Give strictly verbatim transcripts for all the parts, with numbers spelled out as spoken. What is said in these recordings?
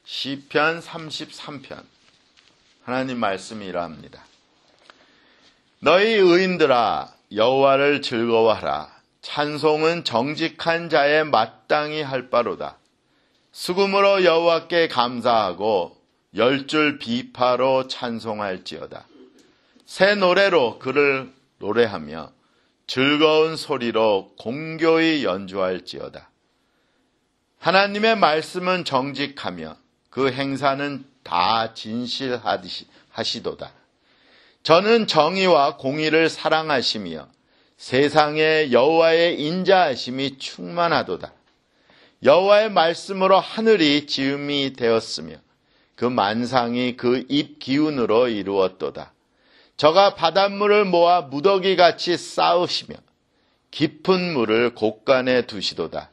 시편 삼십삼 편 하나님 말씀이 이러합니다. 너희 의인들아 여호와를 즐거워하라. 찬송은 정직한 자의 마땅히 할 바로다. 수금으로 여호와께 감사하고 열 줄 비파로 찬송할지어다. 새 노래로 그를 노래하며 즐거운 소리로 공교히 연주할지어다. 하나님의 말씀은 정직하며 그 행사는 다 진실하시도다. 저는 정의와 공의를 사랑하시며 세상에 여호와의 인자하심이 충만하도다. 여호와의 말씀으로 하늘이 지음이 되었으며 그 만상이 그 입 기운으로 이루었도다. 저가 바닷물을 모아 무더기같이 쌓으시며 깊은 물을 곳간에 두시도다.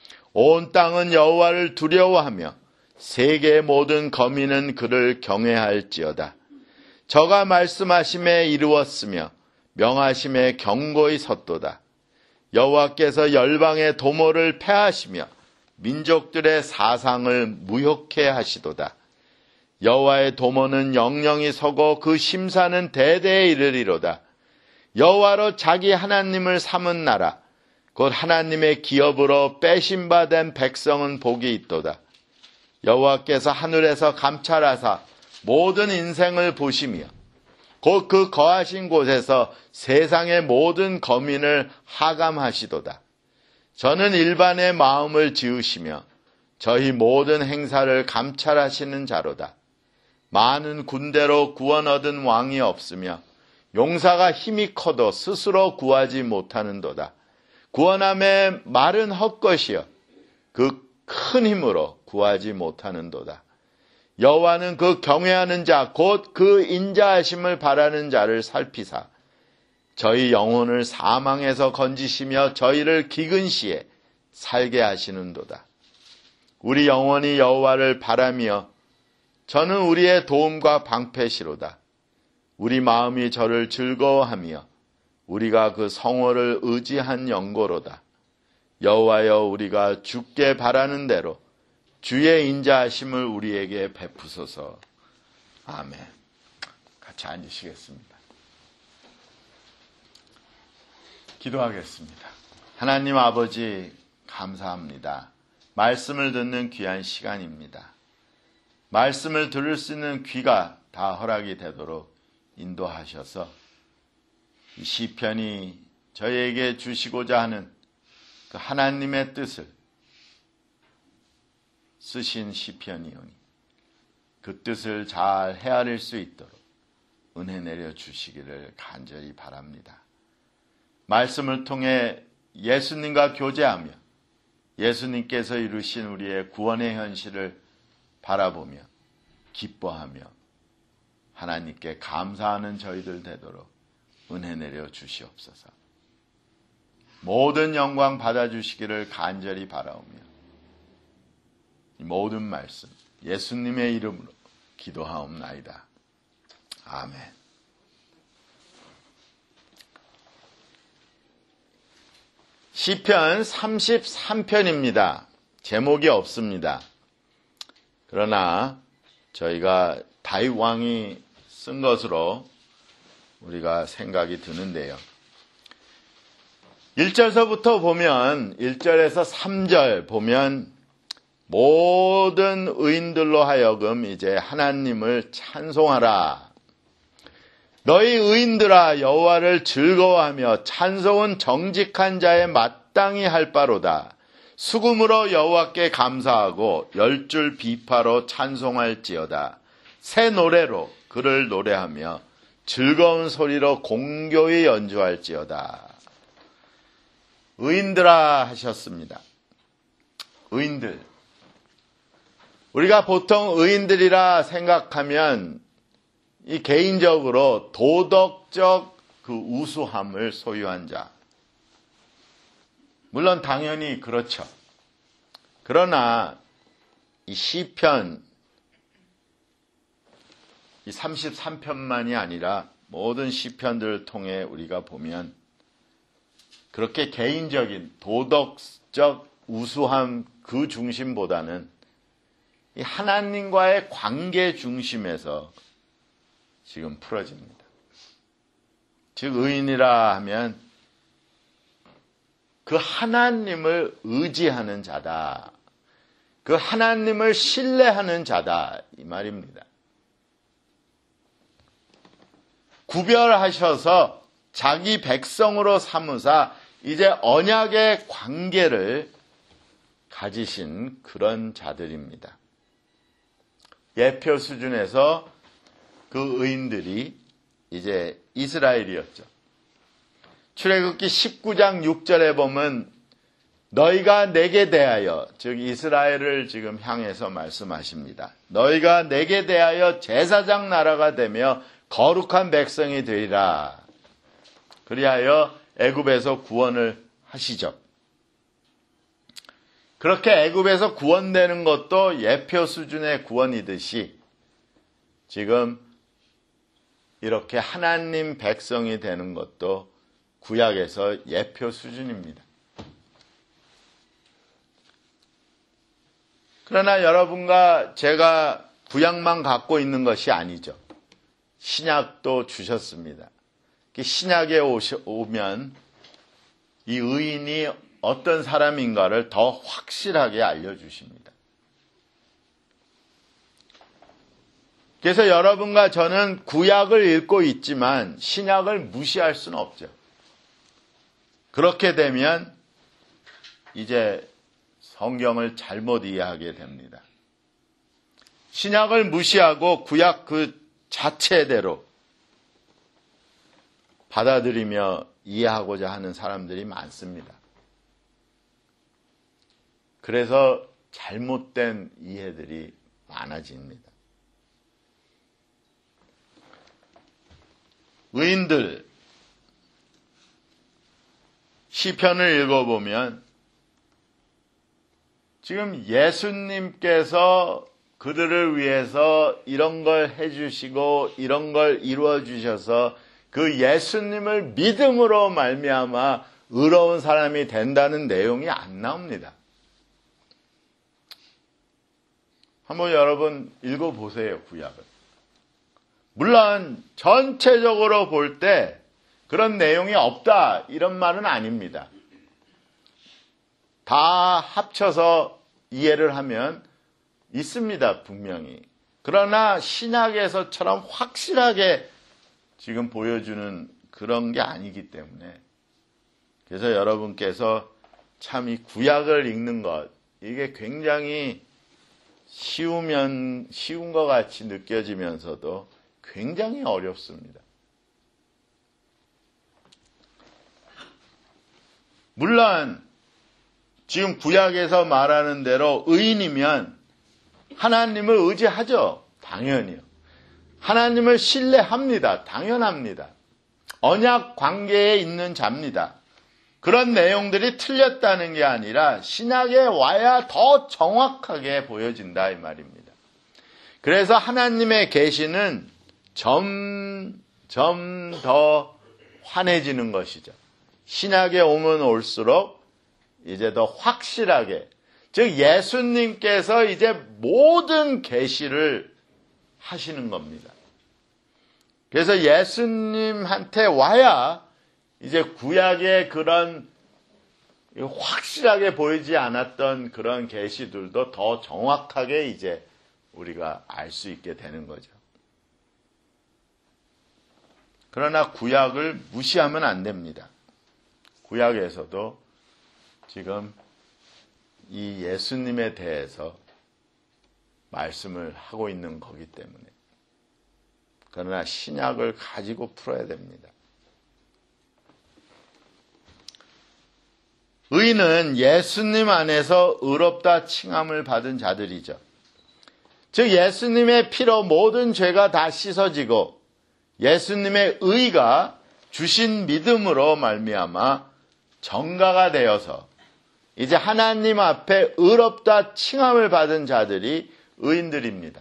온 땅은 여호와를 두려워하며 세계의 모든 거민은 그를 경외할지어다. 저가 말씀하심에 이루었으며 명하심에 경고히 섰도다. 여호와께서 열방의 도모를 패하시며 민족들의 사상을 무효케 하시도다. 여호와의 도모는 영영이 서고 그 심사는 대대에 이르리로다. 여호와로 자기 하나님을 삼은 나라 곧 하나님의 기업으로 빼심받은 백성은 복이 있도다. 여호와께서 하늘에서 감찰하사 모든 인생을 보시며 곧 그 거하신 곳에서 세상의 모든 거민을 하감하시도다. 저는 일반의 마음을 지으시며 저희 모든 행사를 감찰하시는 자로다. 많은 군대로 구원 얻은 왕이 없으며 용사가 힘이 커도 스스로 구하지 못하는도다. 구원함의 말은 헛것이여 그 큰 힘으로 구하지 못하는도다. 여호와는 그 경외하는 자 곧 그 인자하심을 바라는 자를 살피사 저희 영혼을 사망에서 건지시며 저희를 기근 시에 살게 하시는도다. 우리 영혼이 여호와를 바라며 저는 우리의 도움과 방패시로다. 우리 마음이 저를 즐거워하며 우리가 그 성호를 의지한 영고로다. 여호와여 우리가 주께 바라는 대로 주의 인자하심을 우리에게 베푸소서. 아멘. 같이 앉으시겠습니다. 기도하겠습니다. 하나님 아버지 감사합니다. 말씀을 듣는 귀한 시간입니다. 말씀을 들을 수 있는 귀가 다 허락이 되도록 인도하셔서 이 시편이 저희에게 주시고자 하는 그 하나님의 뜻을 쓰신 시편이오니 그 뜻을 잘 헤아릴 수 있도록 은혜 내려 주시기를 간절히 바랍니다. 말씀을 통해 예수님과 교제하며 예수님께서 이루신 우리의 구원의 현실을 바라보며 기뻐하며 하나님께 감사하는 저희들 되도록 은혜 내려 주시옵소서. 모든 영광 받아주시기를 간절히 바라오며 이 모든 말씀 예수님의 이름으로 기도하옵나이다. 아멘. 시편 삼십삼 편입니다. 제목이 없습니다. 그러나 저희가 다윗 왕이 쓴 것으로 우리가 생각이 드는데요. 일 절서부터 보면 일 절에서 삼 절 보면 모든 의인들로 하여금 이제 하나님을 찬송하라. 너희 의인들아 여호와를 즐거워하며 찬송은 정직한 자의 마땅히 할 바로다. 수금으로 여호와께 감사하고 열 줄 비파로 찬송할지어다. 새 노래로 그를 노래하며 즐거운 소리로 공교히 연주할지어다. 의인들아 하셨습니다. 의인들. 우리가 보통 의인들이라 생각하면 이 개인적으로 도덕적 그 우수함을 소유한 자. 물론 당연히 그렇죠. 그러나 이 시편 이 삼십삼 편만이 아니라 모든 시편들을 통해 우리가 보면 그렇게 개인적인 도덕적 우수함 그 중심보다는 이 하나님과의 관계 중심에서 지금 풀어집니다. 즉 의인이라 하면 그 하나님을 의지하는 자다. 그 하나님을 신뢰하는 자다. 이 말입니다. 구별하셔서 자기 백성으로 삼으사 이제 언약의 관계를 가지신 그런 자들입니다. 예표 수준에서 그 의인들이 이제 이스라엘이었죠. 출애굽기 십구 장 육 절에 보면 너희가 내게 대하여, 즉 이스라엘을 지금 향해서 말씀하십니다. 너희가 내게 대하여 제사장 나라가 되며 거룩한 백성이 되리라. 그리하여 애굽에서 구원을 하시죠. 그렇게 애굽에서 구원되는 것도 예표 수준의 구원이듯이 지금 이렇게 하나님 백성이 되는 것도 구약에서 예표 수준입니다. 그러나 여러분과 제가 구약만 갖고 있는 것이 아니죠. 신약도 주셨습니다. 신약에 오면 이 의인이 어떤 사람인가를 더 확실하게 알려주십니다. 그래서 여러분과 저는 구약을 읽고 있지만 신약을 무시할 수는 없죠. 그렇게 되면 이제 성경을 잘못 이해하게 됩니다. 신약을 무시하고 구약 그 자체대로 받아들이며 이해하고자 하는 사람들이 많습니다. 그래서 잘못된 이해들이 많아집니다. 의인들, 시편을 읽어보면 지금 예수님께서 그들을 위해서 이런 걸 해주시고 이런 걸 이루어주셔서 그 예수님을 믿음으로 말미암아 의로운 사람이 된다는 내용이 안 나옵니다. 한번 여러분 읽어보세요, 구약을. 물론 전체적으로 볼 때 그런 내용이 없다 이런 말은 아닙니다. 다 합쳐서 이해를 하면 있습니다, 분명히. 그러나 신약에서처럼 확실하게 지금 보여주는 그런 게 아니기 때문에, 그래서 여러분께서 참 이 구약을 읽는 것, 이게 굉장히 쉬우면 쉬운 것 같이 느껴지면서도 굉장히 어렵습니다. 물론 지금 구약에서 말하는 대로 의인이면 하나님을 의지하죠. 당연히요. 하나님을 신뢰합니다. 당연합니다. 언약 관계에 있는 자입니다. 그런 내용들이 틀렸다는 게 아니라 신약에 와야 더 정확하게 보여진다 이 말입니다. 그래서 하나님의 계시는 점점 더 환해지는 것이죠. 신약에 오면 올수록 이제 더 확실하게, 즉 예수님께서 이제 모든 계시를 하시는 겁니다. 그래서 예수님한테 와야 이제 구약의 그런 확실하게 보이지 않았던 그런 계시들도 더 정확하게 이제 우리가 알 수 있게 되는 거죠. 그러나 구약을 무시하면 안 됩니다. 구약에서도 지금 이 예수님에 대해서 말씀을 하고 있는 거기 때문에. 그러나 신약을 가지고 풀어야 됩니다. 의인은 예수님 안에서 의롭다 칭함을 받은 자들이죠. 즉 예수님의 피로 모든 죄가 다 씻어지고 예수님의 의가 주신 믿음으로 말미암아 정가가 되어서 이제 하나님 앞에 의롭다 칭함을 받은 자들이 의인들입니다.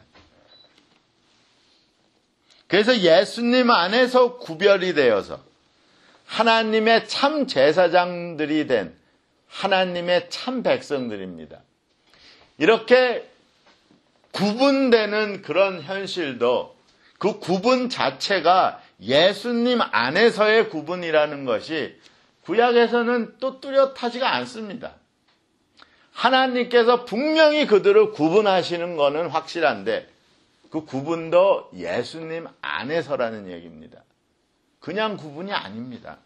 그래서 예수님 안에서 구별이 되어서 하나님의 참 제사장들이 된 하나님의 참 백성들입니다. 이렇게 구분되는 그런 현실도 그 구분 자체가 예수님 안에서의 구분이라는 것이 구약에서는 또 뚜렷하지가 않습니다. 하나님께서 분명히 그들을 구분하시는 것은 확실한데 그 구분도 예수님 안에서라는 얘기입니다. 그냥 구분이 아닙니다.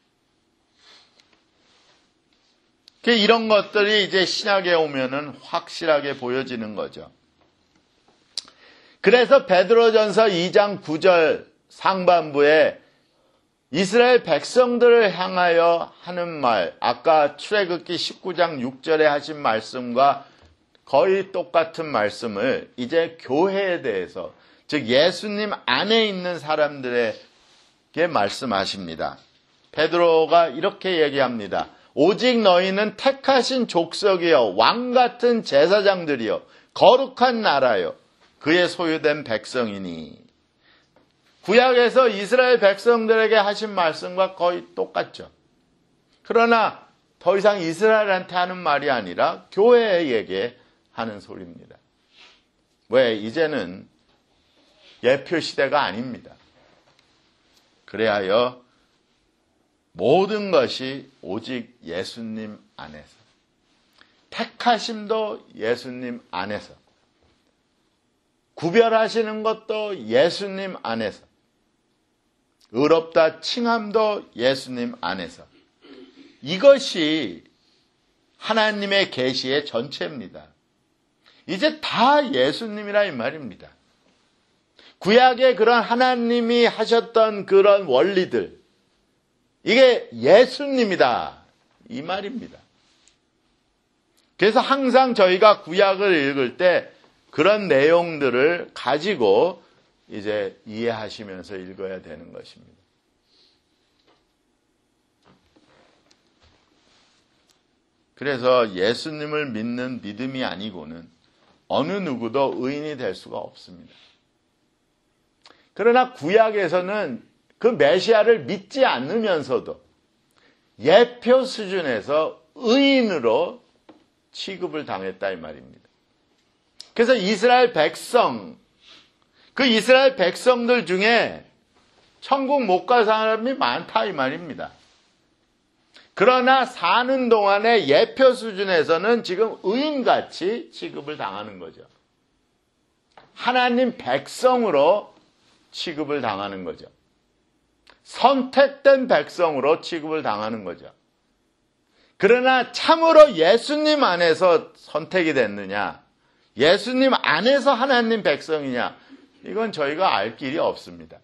이런 것들이 이제 신약에 오면은 확실하게 보여지는 거죠. 그래서 베드로전서 이 장 구 절 상반부에 이스라엘 백성들을 향하여 하는 말, 아까 출애굽기 십구 장 육 절에 하신 말씀과 거의 똑같은 말씀을 이제 교회에 대해서, 즉 예수님 안에 있는 사람들에게 말씀하십니다. 베드로가 이렇게 얘기합니다. 오직 너희는 택하신 족속이요 왕같은 제사장들이요 거룩한 나라요 그의 소유된 백성이니. 구약에서 이스라엘 백성들에게 하신 말씀과 거의 똑같죠. 그러나 더 이상 이스라엘한테 하는 말이 아니라 교회에게 하는 소리입니다. 왜? 이제는 예표 시대가 아닙니다. 그래하여 모든 것이 오직 예수님 안에서, 택하심도 예수님 안에서, 구별하시는 것도 예수님 안에서, 의롭다 칭함도 예수님 안에서, 이것이 하나님의 계시의 전체입니다. 이제 다 예수님이라 이 말입니다. 구약의 그런 하나님이 하셨던 그런 원리들, 이게 예수님이다 이 말입니다. 그래서 항상 저희가 구약을 읽을 때 그런 내용들을 가지고 이제 이해하시면서 읽어야 되는 것입니다. 그래서 예수님을 믿는 믿음이 아니고는 어느 누구도 의인이 될 수가 없습니다. 그러나 구약에서는 그 메시아를 믿지 않으면서도 예표 수준에서 의인으로 취급을 당했다 이 말입니다. 그래서 이스라엘 백성, 그 이스라엘 백성들 중에 천국 못 갈 사람이 많다 이 말입니다. 그러나 사는 동안에 예표 수준에서는 지금 의인같이 취급을 당하는 거죠. 하나님 백성으로 취급을 당하는 거죠. 선택된 백성으로 취급을 당하는 거죠. 그러나 참으로 예수님 안에서 선택이 됐느냐, 예수님 안에서 하나님 백성이냐, 이건 저희가 알 길이 없습니다.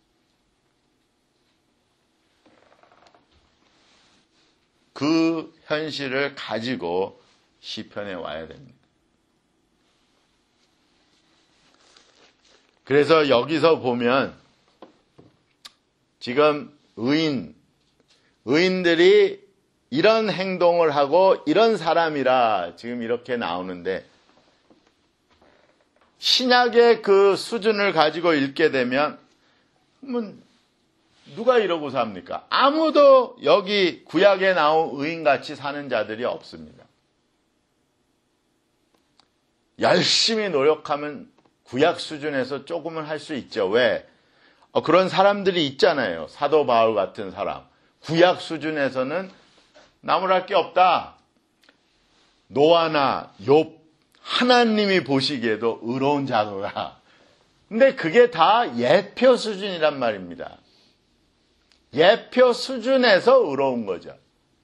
그 현실을 가지고 시편에 와야 됩니다. 그래서 여기서 보면 지금 의인, 의인들이 이런 행동을 하고 이런 사람이라 지금 이렇게 나오는데, 신약의 그 수준을 가지고 읽게 되면 뭐 누가 이러고 삽니까? 아무도 여기 구약에 나온 의인같이 사는 자들이 없습니다. 열심히 노력하면 구약 수준에서 조금은 할 수 있죠. 왜? 어, 그런 사람들이 있잖아요. 사도 바울 같은 사람. 구약 수준에서는 나무랄 게 없다. 노아나 욥, 하나님이 보시기에도 의로운 자도다. 근데 그게 다 예표 수준이란 말입니다. 예표 수준에서 의로운 거죠.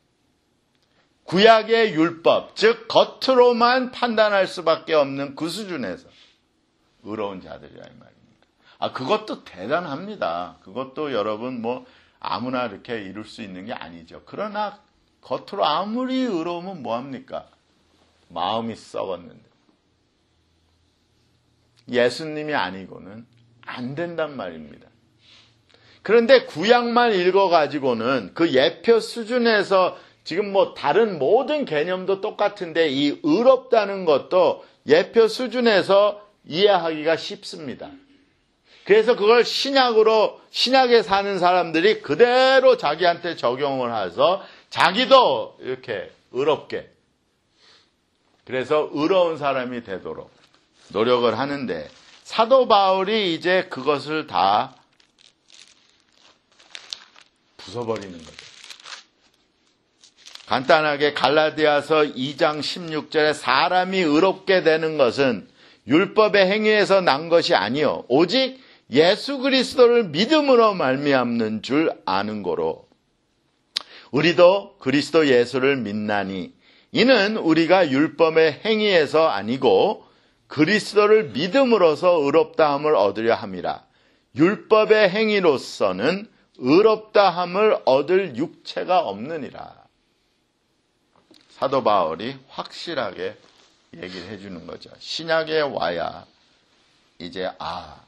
구약의 율법, 즉 겉으로만 판단할 수밖에 없는 그 수준에서 의로운 자들이라 이 말입니다. 아, 그것도 대단합니다. 그것도 여러분 뭐 아무나 이렇게 이룰 수 있는 게 아니죠. 그러나 겉으로 아무리 의로우면 뭐합니까? 마음이 썩었는데. 예수님이 아니고는 안 된단 말입니다. 그런데 구약만 읽어가지고는 그 예표 수준에서 지금 뭐 다른 모든 개념도 똑같은데 이 의롭다는 것도 예표 수준에서 이해하기가 쉽습니다. 그래서 그걸 신약으로, 신약에 사는 사람들이 그대로 자기한테 적용을 해서 자기도 이렇게 의롭게, 그래서 의로운 사람이 되도록 노력을 하는데 사도 바울이 이제 그것을 다 부숴버리는 거죠. 간단하게 갈라디아서 이 장 십육 절에 사람이 의롭게 되는 것은 율법의 행위에서 난 것이 아니요 오직 예수 그리스도를 믿음으로 말미암는 줄 아는 거로 우리도 그리스도 예수를 믿나니 이는 우리가 율법의 행위에서 아니고 그리스도를 믿음으로써 의롭다함을 얻으려 함이라. 율법의 행위로서는 의롭다함을 얻을 육체가 없느니라. 사도 바울이 확실하게 얘기를 해주는 거죠. 신약에 와야 이제 아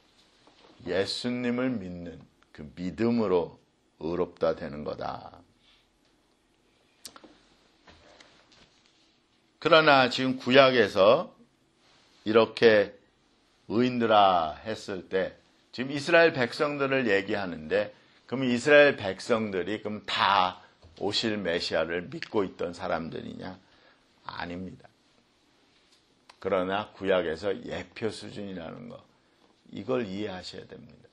예수님을 믿는 그 믿음으로 의롭다 되는 거다. 그러나 지금 구약에서 이렇게 의인들아 했을 때 지금 이스라엘 백성들을 얘기하는데 그럼 이스라엘 백성들이 그럼 다 오실 메시아를 믿고 있던 사람들이냐? 아닙니다. 그러나 구약에서 예표 수준이라는 거 이걸 이해하셔야 됩니다.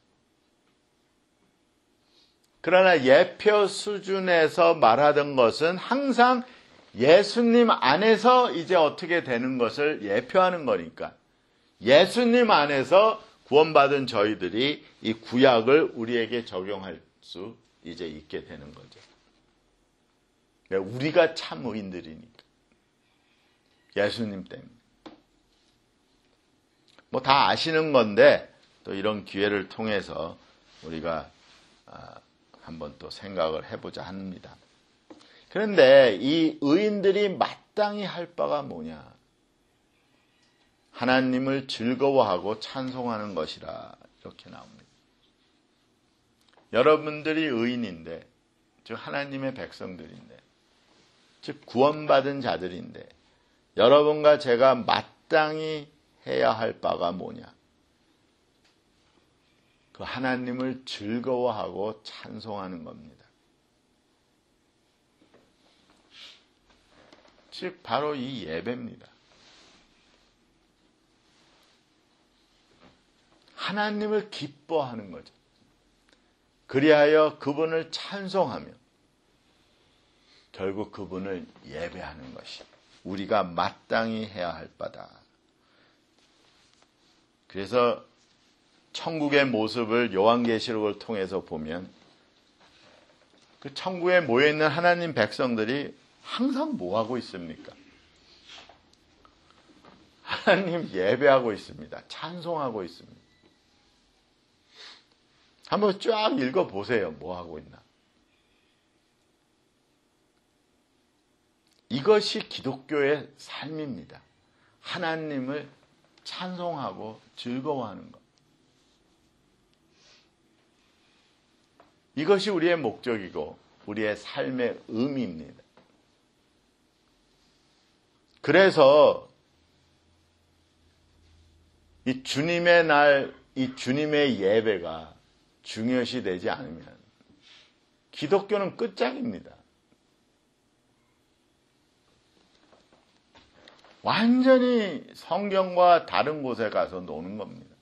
그러나 예표 수준에서 말하던 것은 항상 예수님 안에서 이제 어떻게 되는 것을 예표하는 거니까 예수님 안에서 구원받은 저희들이 이 구약을 우리에게 적용할 수 이제 있게 되는 거죠. 우리가 참 의인들이니까 예수님 때문에 뭐 다 아시는 건데 또 이런 기회를 통해서 우리가 한번 또 생각을 해보자 합니다. 그런데 이 의인들이 마땅히 할 바가 뭐냐? 하나님을 즐거워하고 찬송하는 것이라 이렇게 나옵니다. 여러분들이 의인인데, 즉 하나님의 백성들인데, 즉 구원받은 자들인데 여러분과 제가 마땅히 해야 할 바가 뭐냐? 그 하나님을 즐거워하고 찬송하는 겁니다. 즉 바로 이 예배입니다. 하나님을 기뻐하는 거죠. 그리하여 그분을 찬송하며 결국 그분을 예배하는 것이 우리가 마땅히 해야 할 바다. 그래서 천국의 모습을 요한계시록을 통해서 보면 그 천국에 모여있는 하나님 백성들이 항상 뭐 하고 있습니까? 하나님 예배하고 있습니다. 찬송하고 있습니다. 한번 쫙 읽어보세요. 뭐 하고 있나? 이것이 기독교의 삶입니다. 하나님을 찬송하고 즐거워하는 것. 이것이 우리의 목적이고 우리의 삶의 의미입니다. 그래서 이 주님의 날, 이 주님의 예배가 중요시 되지 않으면 기독교는 끝장입니다. 완전히 성경과 다른 곳에 가서 노는 겁니다.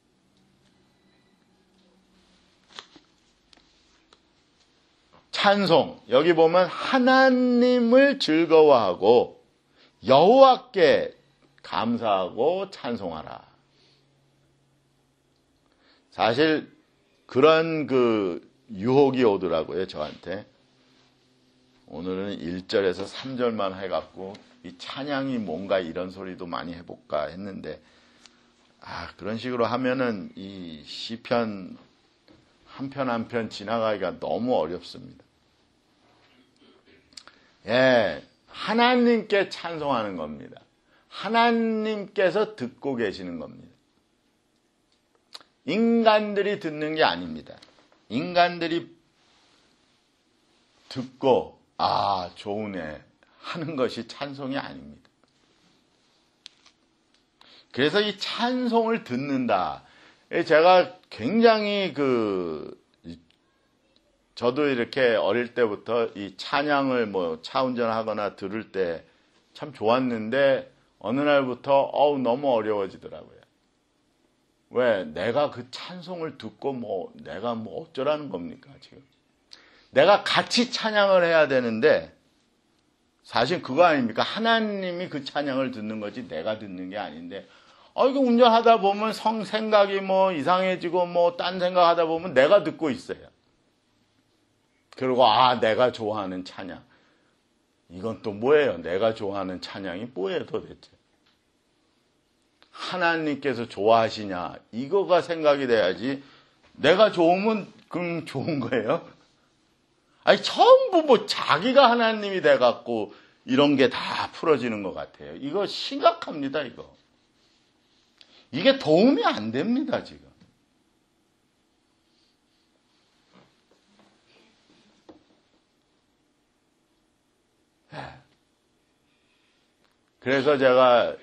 찬송, 여기 보면 하나님을 즐거워하고 여호와께 감사하고 찬송하라. 사실 그런 그 유혹이 오더라고요, 저한테. 오늘은 일 절에서 삼 절만 해갖고 이 찬양이 뭔가 이런 소리도 많이 해볼까 했는데, 아, 그런 식으로 하면은 이 시편 한 편 한 편 지나가기가 너무 어렵습니다. 예, 하나님께 찬송하는 겁니다. 하나님께서 듣고 계시는 겁니다. 인간들이 듣는 게 아닙니다. 인간들이 듣고 아 좋으네 하는 것이 찬송이 아닙니다. 그래서 이 찬송을 듣는다. 제가 굉장히 그 저도 이렇게 어릴 때부터 이 찬양을 뭐 차 운전하거나 들을 때 참 좋았는데 어느 날부터 어우 너무 어려워지더라고요. 왜? 내가 그 찬송을 듣고 뭐 내가 뭐 어쩌라는 겁니까 지금? 내가 같이 찬양을 해야 되는데 사실 그거 아닙니까? 하나님이 그 찬양을 듣는 거지 내가 듣는 게 아닌데 어 이거 운전하다 보면 성 생각이 뭐 이상해지고 뭐 딴 생각하다 보면 내가 듣고 있어요. 그리고 아 내가 좋아하는 찬양 이건 또 뭐예요? 내가 좋아하는 찬양이 뭐예요 도대체? 하나님께서 좋아하시냐 이거가 생각이 돼야지 내가 좋으면 그럼 좋은 거예요? 아니 전부 뭐 자기가 하나님이 돼갖고 이런 게 다 풀어지는 것 같아요. 이거 심각합니다 이거. 이게 도움이 안 됩니다 지금. 그래서 제가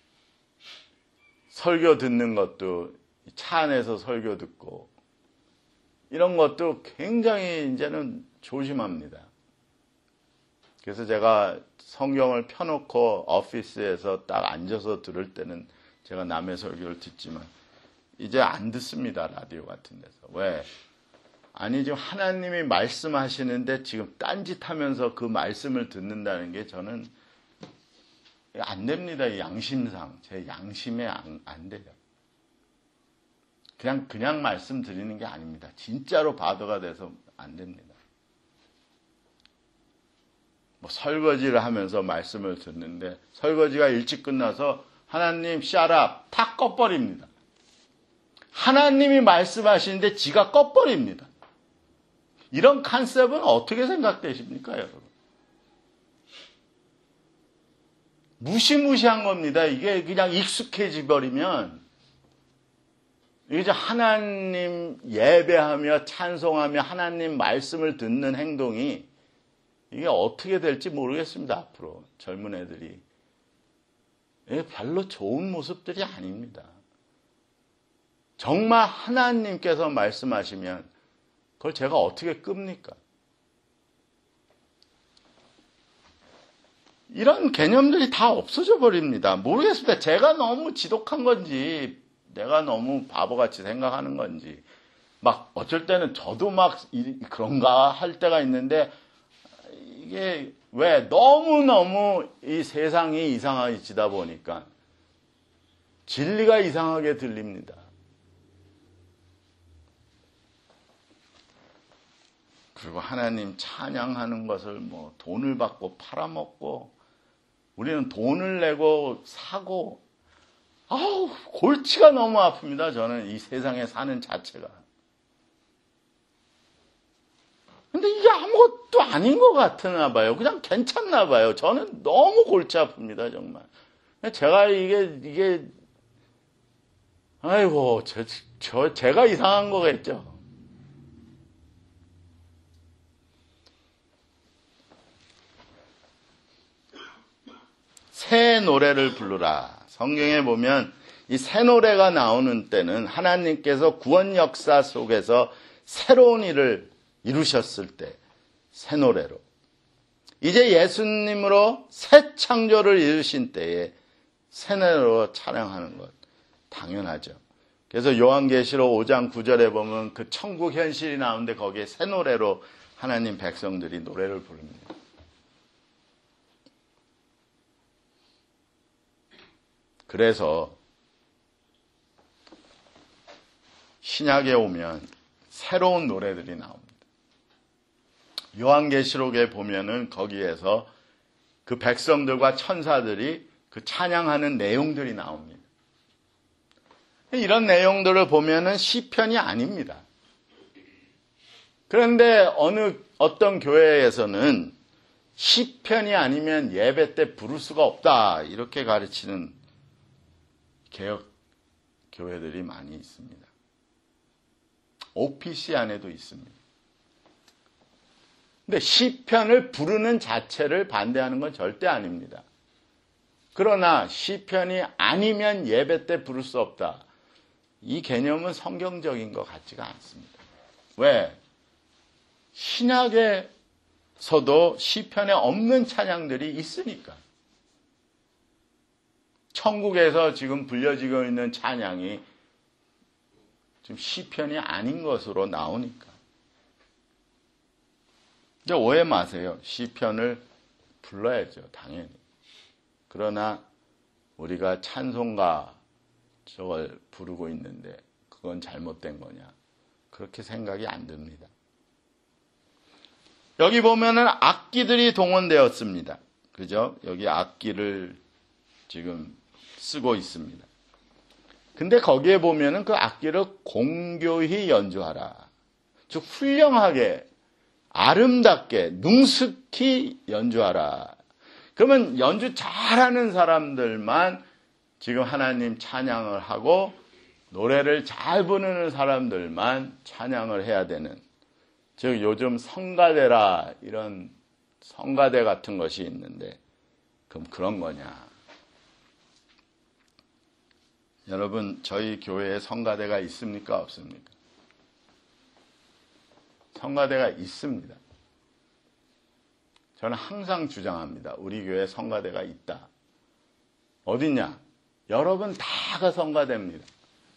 설교 듣는 것도 차 안에서 설교 듣고 이런 것도 굉장히 이제는 조심합니다. 그래서 제가 성경을 펴놓고 오피스에서 딱 앉아서 들을 때는 제가 남의 설교를 듣지만 이제 안 듣습니다. 라디오 같은 데서. 왜? 아니 지금 하나님이 말씀하시는데 지금 딴짓하면서 그 말씀을 듣는다는 게 저는 안 됩니다. 이 양심상. 제 양심에 안, 안 돼요. 그냥 그냥 말씀드리는 게 아닙니다. 진짜로 바더가 돼서 안 됩니다. 뭐 설거지를 하면서 말씀을 듣는데 설거지가 일찍 끝나서 하나님 샤랍 탁 꺼버립니다. 하나님이 말씀하시는데 지가 꺼버립니다. 이런 컨셉은 어떻게 생각되십니까 여러분? 무시무시한 겁니다. 이게 그냥 익숙해져 버리면 이제 하나님 예배하며 찬송하며 하나님 말씀을 듣는 행동이 이게 어떻게 될지 모르겠습니다. 앞으로 젊은 애들이 이게 별로 좋은 모습들이 아닙니다. 정말 하나님께서 말씀하시면 그걸 제가 어떻게 끕니까? 이런 개념들이 다 없어져 버립니다. 모르겠습니다. 제가 너무 지독한 건지 내가 너무 바보같이 생각하는 건지 막 어쩔 때는 저도 막 그런가 할 때가 있는데 이게 왜 너무너무 이 세상이 이상해지다 보니까 진리가 이상하게 들립니다. 그리고 하나님 찬양하는 것을 뭐 돈을 받고 팔아먹고 우리는 돈을 내고 사고 아우 골치가 너무 아픕니다. 저는 이 세상에 사는 자체가. 근데 이게 아무것도 아닌 것 같으나 봐요. 그냥 괜찮나 봐요. 저는 너무 골치 아픕니다. 정말. 제가 이게 이게 아이고 저, 저 제가 이상한 거겠죠. 새 노래를 부르라. 성경에 보면 이 새 노래가 나오는 때는 하나님께서 구원 역사 속에서 새로운 일을 이루셨을 때 새 노래로 이제 예수님으로 새 창조를 이루신 때에 새 노래로 찬양하는 것 당연하죠. 그래서 요한계시록 오 장 구 절에 보면 그 천국 현실이 나오는데 거기에 새 노래로 하나님 백성들이 노래를 부릅니다. 그래서 신약에 오면 새로운 노래들이 나옵니다. 요한계시록에 보면은 거기에서 그 백성들과 천사들이 그 찬양하는 내용들이 나옵니다. 이런 내용들을 보면은 시편이 아닙니다. 그런데 어느 어떤 교회에서는 시편이 아니면 예배 때 부를 수가 없다 이렇게 가르치는 개혁 교회들이 많이 있습니다. 오피씨 안에도 있습니다. 근데 시편을 부르는 자체를 반대하는 건 절대 아닙니다. 그러나 시편이 아니면 예배 때 부를 수 없다. 이 개념은 성경적인 것 같지가 않습니다. 왜? 신약에서도 시편에 없는 찬양들이 있으니까. 천국에서 지금 불려지고 있는 찬양이 지금 시편이 아닌 것으로 나오니까. 이제 오해 마세요. 시편을 불러야죠, 당연히. 그러나 우리가 찬송가 저걸 부르고 있는데 그건 잘못된 거냐? 그렇게 생각이 안 듭니다. 여기 보면은 악기들이 동원되었습니다. 그죠? 여기 악기를 지금 쓰고 있습니다. 근데 거기에 보면은 그 악기를 공교히 연주하라. 즉 훌륭하게, 아름답게, 능숙히 연주하라. 그러면 연주 잘하는 사람들만 지금 하나님 찬양을 하고 노래를 잘 부르는 사람들만 찬양을 해야 되는, 즉 요즘 성가대라 이런 성가대 같은 것이 있는데 그럼 그런 거냐? 여러분, 저희 교회에 성가대가 있습니까? 없습니까? 성가대가 있습니다. 저는 항상 주장합니다. 우리 교회에 성가대가 있다. 어딨냐? 여러분 다가 성가대입니다.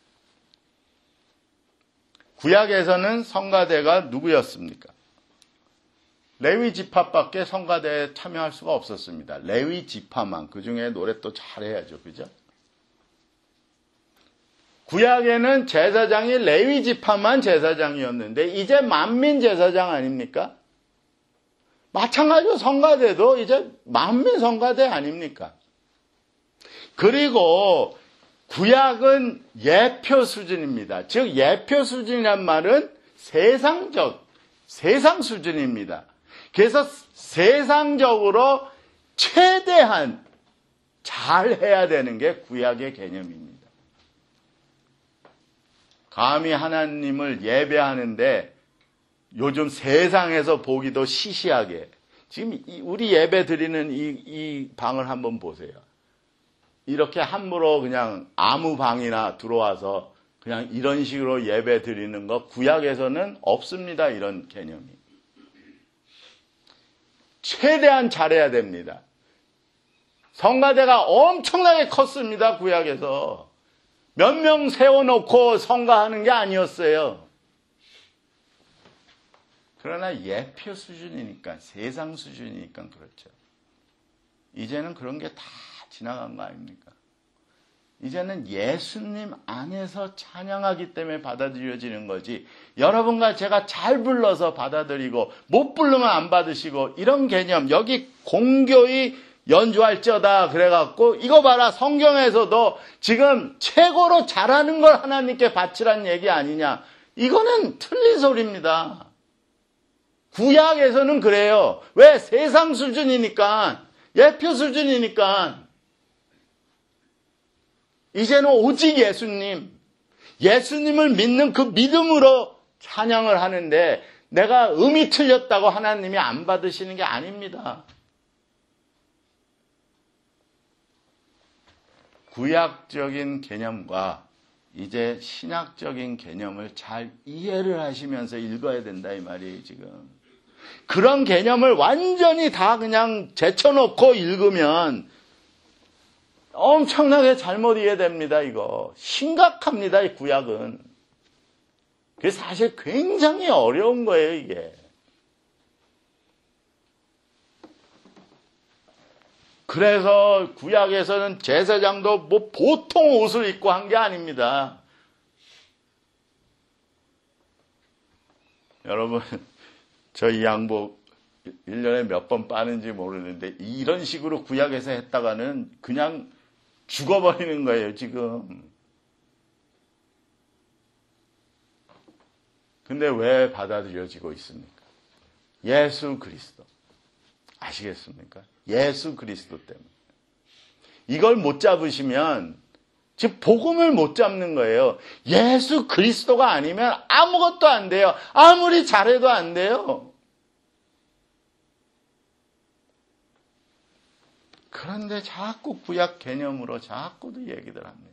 구약에서는 성가대가 누구였습니까? 레위 지파밖에 성가대에 참여할 수가 없었습니다. 레위 지파만. 그 중에 노래 또 잘해야죠. 그죠? 구약에는 제사장이 레위 지파만 제사장이었는데 이제 만민 제사장 아닙니까? 마찬가지로 성가대도 이제 만민 성가대 아닙니까? 그리고 구약은 예표 수준입니다. 즉 예표 수준이란 말은 세상적, 세상 수준입니다. 그래서 세상적으로 최대한 잘해야 되는 게 구약의 개념입니다. 감히 하나님을 예배하는데 요즘 세상에서 보기도 시시하게, 지금 우리 예배 드리는 이, 이 방을 한번 보세요. 이렇게 함부로 그냥 아무 방이나 들어와서 그냥 이런 식으로 예배 드리는 거 구약에서는 없습니다. 이런 개념이. 최대한 잘해야 됩니다. 성가대가 엄청나게 컸습니다. 구약에서. 몇 명 세워놓고 성가하는 게 아니었어요. 그러나 예표 수준이니까, 세상 수준이니까 그렇죠. 이제는 그런 게 다 지나간 거 아닙니까? 이제는 예수님 안에서 찬양하기 때문에 받아들여지는 거지, 여러분과 제가 잘 불러서 받아들이고 못 부르면 안 받으시고 이런 개념, 여기 공교히 연주할지어다 그래갖고 이거 봐라, 성경에서도 지금 최고로 잘하는 걸 하나님께 바치란 얘기 아니냐. 이거는 틀린 소리입니다. 구약에서는 그래요. 왜? 세상 수준이니까, 예표 수준이니까. 이제는 오직 예수님, 예수님을 믿는 그 믿음으로 찬양을 하는데 내가 음이 틀렸다고 하나님이 안 받으시는 게 아닙니다. 구약적인 개념과 이제 신약적인 개념을 잘 이해를 하시면서 읽어야 된다 이 말이에요. 지금 그런 개념을 완전히 다 그냥 제쳐놓고 읽으면 엄청나게 잘못 이해됩니다. 이거 심각합니다. 이 구약은. 그래서 사실 굉장히 어려운 거예요. 이게. 그래서 구약에서는 제사장도 뭐 보통 옷을 입고 한 게 아닙니다. 여러분, 저 이 양복 일 년에 몇 번 빠는지 모르는데 이런 식으로 구약에서 했다가는 그냥 죽어버리는 거예요, 지금. 근데 왜 받아들여지고 있습니까? 예수 그리스도. 아시겠습니까? 예수 그리스도 때문에. 이걸 못 잡으시면, 즉 복음을 못 잡는 거예요. 예수 그리스도가 아니면 아무것도 안 돼요. 아무리 잘해도 안 돼요. 그런데 자꾸 구약 개념으로 자꾸도 얘기들 합니다.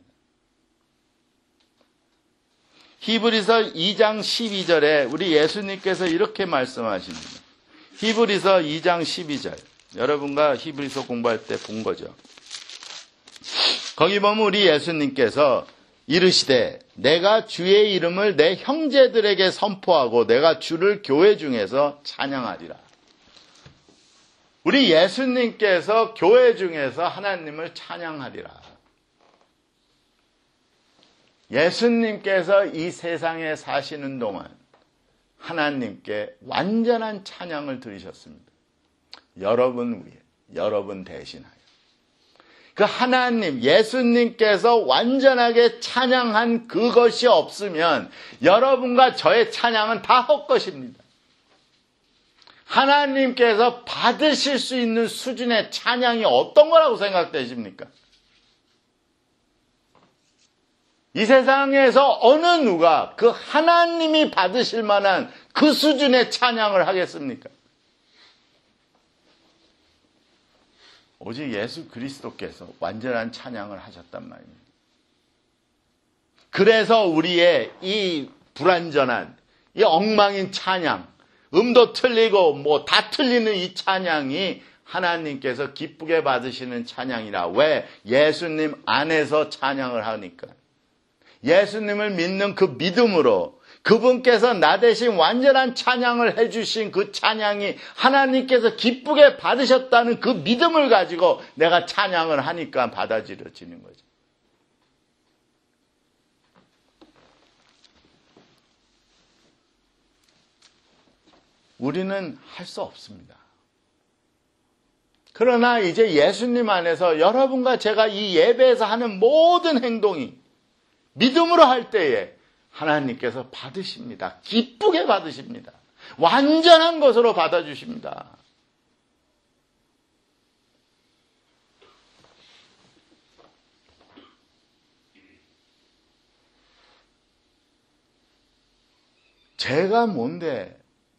히브리서 이 장 십이 절에 우리 예수님께서 이렇게 말씀하십니다. 히브리서 이 장 십이 절. 여러분과 히브리서 공부할 때 본 거죠. 거기 보면 우리 예수님께서 이르시되 내가 주의 이름을 내 형제들에게 선포하고 내가 주를 교회 중에서 찬양하리라. 우리 예수님께서 교회 중에서 하나님을 찬양하리라. 예수님께서 이 세상에 사시는 동안 하나님께 완전한 찬양을 드리셨습니다. 여러분 위해, 여러분 대신하여. 그 하나님, 예수님께서 완전하게 찬양한 그것이 없으면 여러분과 저의 찬양은 다 헛것입니다. 하나님께서 받으실 수 있는 수준의 찬양이 어떤 거라고 생각되십니까? 이 세상에서 어느 누가 그 하나님이 받으실 만한 그 수준의 찬양을 하겠습니까? 오직 예수 그리스도께서 완전한 찬양을 하셨단 말입니다. 그래서 우리의 이 불완전한, 이 엉망인 찬양, 음도 틀리고 뭐 다 틀리는 이 찬양이 하나님께서 기쁘게 받으시는 찬양이라. 왜? 예수님 안에서 찬양을 하니까. 예수님을 믿는 그 믿음으로 그분께서 나 대신 완전한 찬양을 해주신 그 찬양이 하나님께서 기쁘게 받으셨다는 그 믿음을 가지고 내가 찬양을 하니까 받아들여지는 거죠. 우리는 할 수 없습니다. 그러나 이제 예수님 안에서 여러분과 제가 이 예배에서 하는 모든 행동이 믿음으로 할 때에 하나님께서 받으십니다. 기쁘게 받으십니다. 완전한 것으로 받아주십니다. 제가 뭔데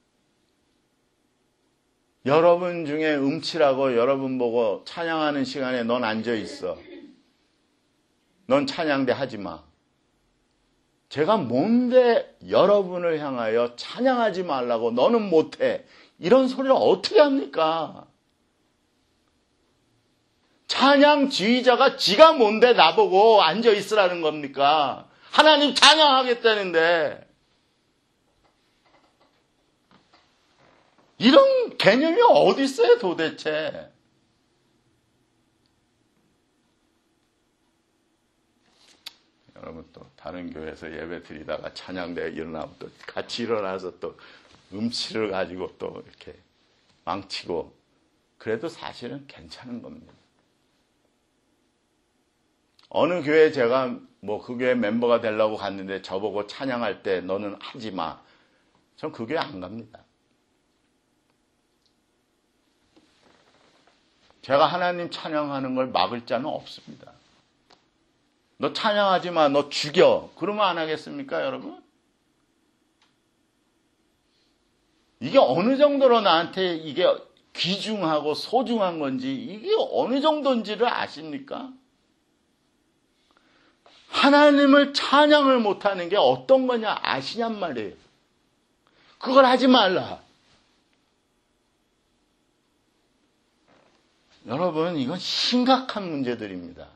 여러분 중에 음치라고 여러분 보고 찬양하는 시간에 넌 앉아있어. 넌 찬양대 하지 마. 제가 뭔데 여러분을 향하여 찬양하지 말라고 너는 못해. 이런 소리를 어떻게 합니까? 찬양주의자가 지가 뭔데 나보고 앉아있으라는 겁니까? 하나님 찬양하겠다는데. 이런 개념이 어디 있어요 도대체? 여러분 또 다른 교회에서 예배 드리다가 찬양대에 일어나면 또 같이 일어나서 또 음치를 가지고 또 이렇게 망치고 그래도 사실은 괜찮은 겁니다. 어느 교회에 제가 뭐 그 교회 멤버가 되려고 갔는데 저보고 찬양할 때 너는 하지 마. 전 그 교회 안 갑니다. 제가 하나님 찬양하는 걸 막을 자는 없습니다. 너 찬양하지 마, 너 죽여. 그러면 안 하겠습니까, 여러분? 이게 어느 정도로 나한테 이게 귀중하고 소중한 건지, 이게 어느 정도인지를 아십니까? 하나님을 찬양을 못하는 게 어떤 거냐 아시냔 말이에요. 그걸 하지 말라. 여러분, 이건 심각한 문제들입니다.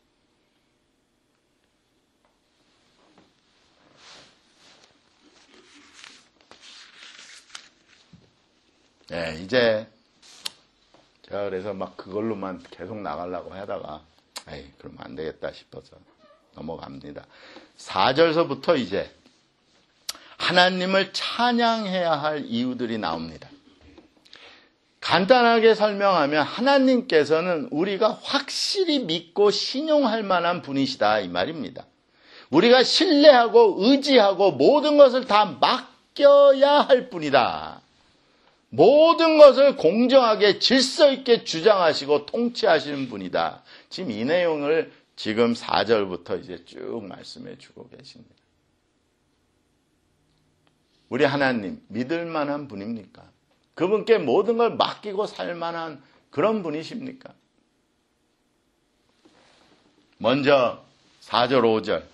네, 이제 제가 그래서 막 그걸로만 계속 나가려고 하다가 에이, 그러면 안 되겠다 싶어서 넘어갑니다. 사 절서부터 이제 하나님을 찬양해야 할 이유들이 나옵니다. 간단하게 설명하면 하나님께서는 우리가 확실히 믿고 신용할 만한 분이시다 이 말입니다. 우리가 신뢰하고 의지하고 모든 것을 다 맡겨야 할 분이다. 모든 것을 공정하게 질서 있게 주장하시고 통치하시는 분이다. 지금 이 내용을 지금 사 절부터 이제 쭉 말씀해 주고 계십니다. 우리 하나님 믿을 만한 분입니까? 그분께 모든 걸 맡기고 살 만한 그런 분이십니까? 먼저 사 절 오 절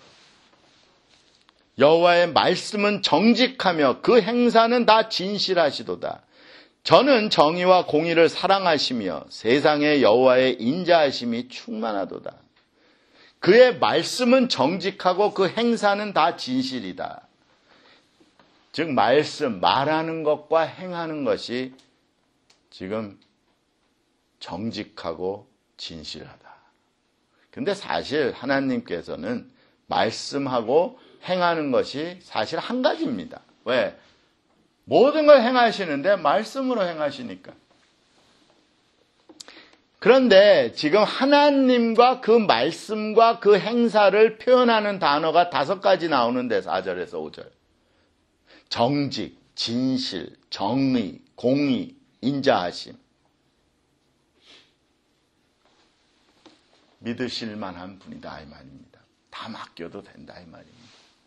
여호와의 말씀은 정직하며 그 행사는 다 진실하시도다. 저는 정의와 공의를 사랑하시며 세상에 여호와의 인자하심이 충만하도다. 그의 말씀은 정직하고 그 행사는 다 진실이다. 즉 말씀, 말하는 것과 행하는 것이 지금 정직하고 진실하다. 근데 사실 하나님께서는 말씀하고 행하는 것이 사실 한 가지입니다. 왜? 모든 걸 행하시는데 말씀으로 행하시니까. 그런데 지금 하나님과 그 말씀과 그 행사를 표현하는 단어가 다섯 가지 나오는데 사 절에서 오 절. 정직, 진실, 정의, 공의, 인자하심. 믿으실 만한 분이다 이 말입니다. 다 맡겨도 된다 이 말입니다.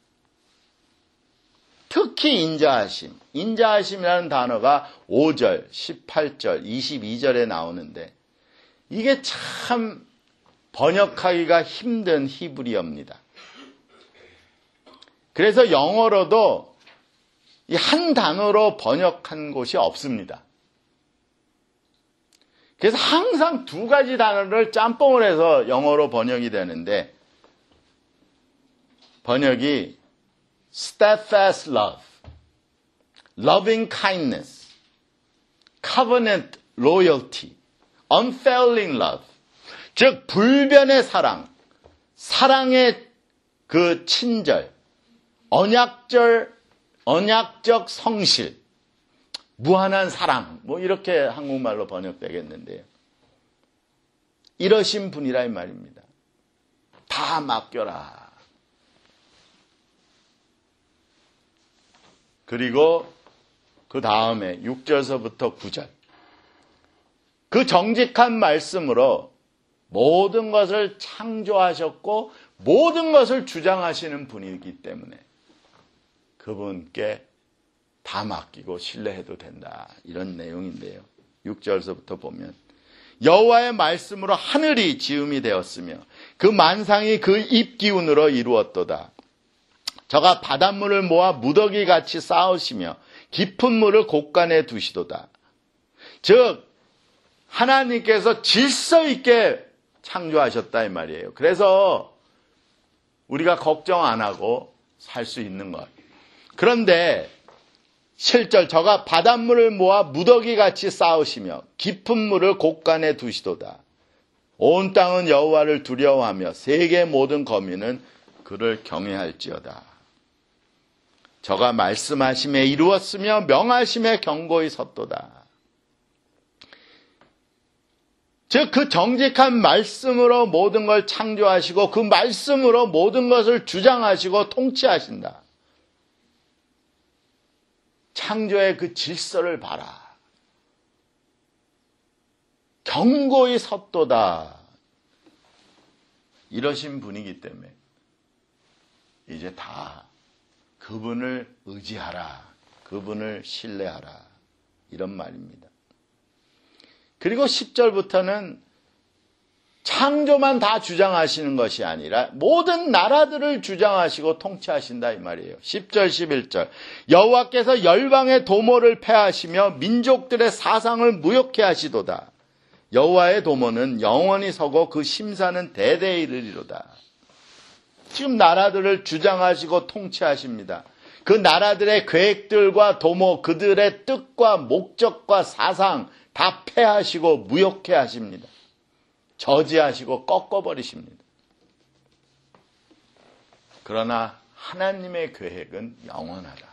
특히 인자하심. 인자하심이라는 단어가 오 절, 십팔 절, 이십이 절에 나오는데 이게 참 번역하기가 힘든 히브리어입니다. 그래서 영어로도 이 한 단어로 번역한 곳이 없습니다. 그래서 항상 두 가지 단어를 짬뽕을 해서 영어로 번역이 되는데 번역이 steadfast love, loving kindness, covenant loyalty, unfailing love. 즉 불변의 사랑, 사랑의 그 친절, 언약절, 언약적 성실, 무한한 사랑, 뭐 이렇게 한국말로 번역되겠는데요. 이러신 분이라 이 말입니다. 다 맡겨라. 그리고 그 다음에 육 절서부터 구 절. 그 정직한 말씀으로 모든 것을 창조하셨고 모든 것을 주장하시는 분이기 때문에 그분께 다 맡기고 신뢰해도 된다. 이런 내용인데요. 육 절서부터 보면 여호와의 말씀으로 하늘이 지음이 되었으며 그 만상이 그 입 기운으로 이루었도다. 저가 바닷물을 모아 무더기같이 쌓으시며 깊은 물을 곳간에 두시도다. 즉 하나님께서 질서 있게 창조하셨다 이 말이에요. 그래서 우리가 걱정 안 하고 살 수 있는 것. 그런데 칠 절 저가 바닷물을 모아 무더기같이 쌓으시며 깊은 물을 곳간에 두시도다. 온 땅은 여호와를 두려워하며 세계 모든 거민은 그를 경외할지어다. 저가 말씀하심에 이루었으며 명하심에 경고히 섰도다. 즉 그 정직한 말씀으로 모든 걸 창조하시고 그 말씀으로 모든 것을 주장하시고 통치하신다. 창조의 그 질서를 봐라. 경고히 섰도다. 이러신 분이기 때문에 이제 다 그분을 의지하라. 그분을 신뢰하라. 이런 말입니다. 그리고 십 절부터는 창조만 다 주장하시는 것이 아니라 모든 나라들을 주장하시고 통치하신다 이 말이에요. 십 절 십일 절 여호와께서 열방의 도모를 패하시며 민족들의 사상을 무욕케 하시도다. 여호와의 도모는 영원히 서고 그 심사는 대대에 이르리로다. 지금 나라들을 주장하시고 통치하십니다. 그 나라들의 계획들과 도모, 그들의 뜻과 목적과 사상 다 패하시고 무욕케 하십니다. 저지하시고 꺾어버리십니다. 그러나 하나님의 계획은 영원하다.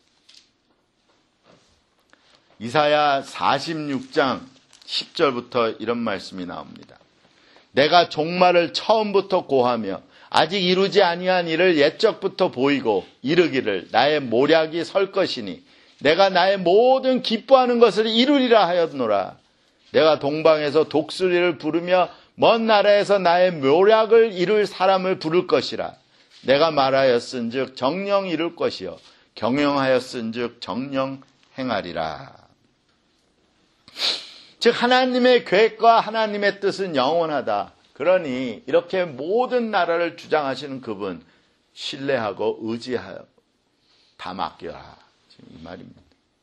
이사야 사십육 장 십 절부터 이런 말씀이 나옵니다. 내가 종말을 처음부터 고하며 아직 이루지 아니한 일을 옛적부터 보이고 이르기를 나의 모략이 설 것이니 내가 나의 모든 기뻐하는 것을 이루리라 하였노라. 내가 동방에서 독수리를 부르며 먼 나라에서 나의 묘략을 이룰 사람을 부를 것이라. 내가 말하였은즉 정령 이룰 것이요 경영하였은즉 정령 행하리라. 즉 하나님의 계획과 하나님의 뜻은 영원하다. 그러니 이렇게 모든 나라를 주장하시는 그분 신뢰하고 의지하여 다 맡겨라. 지금 이 말입니다.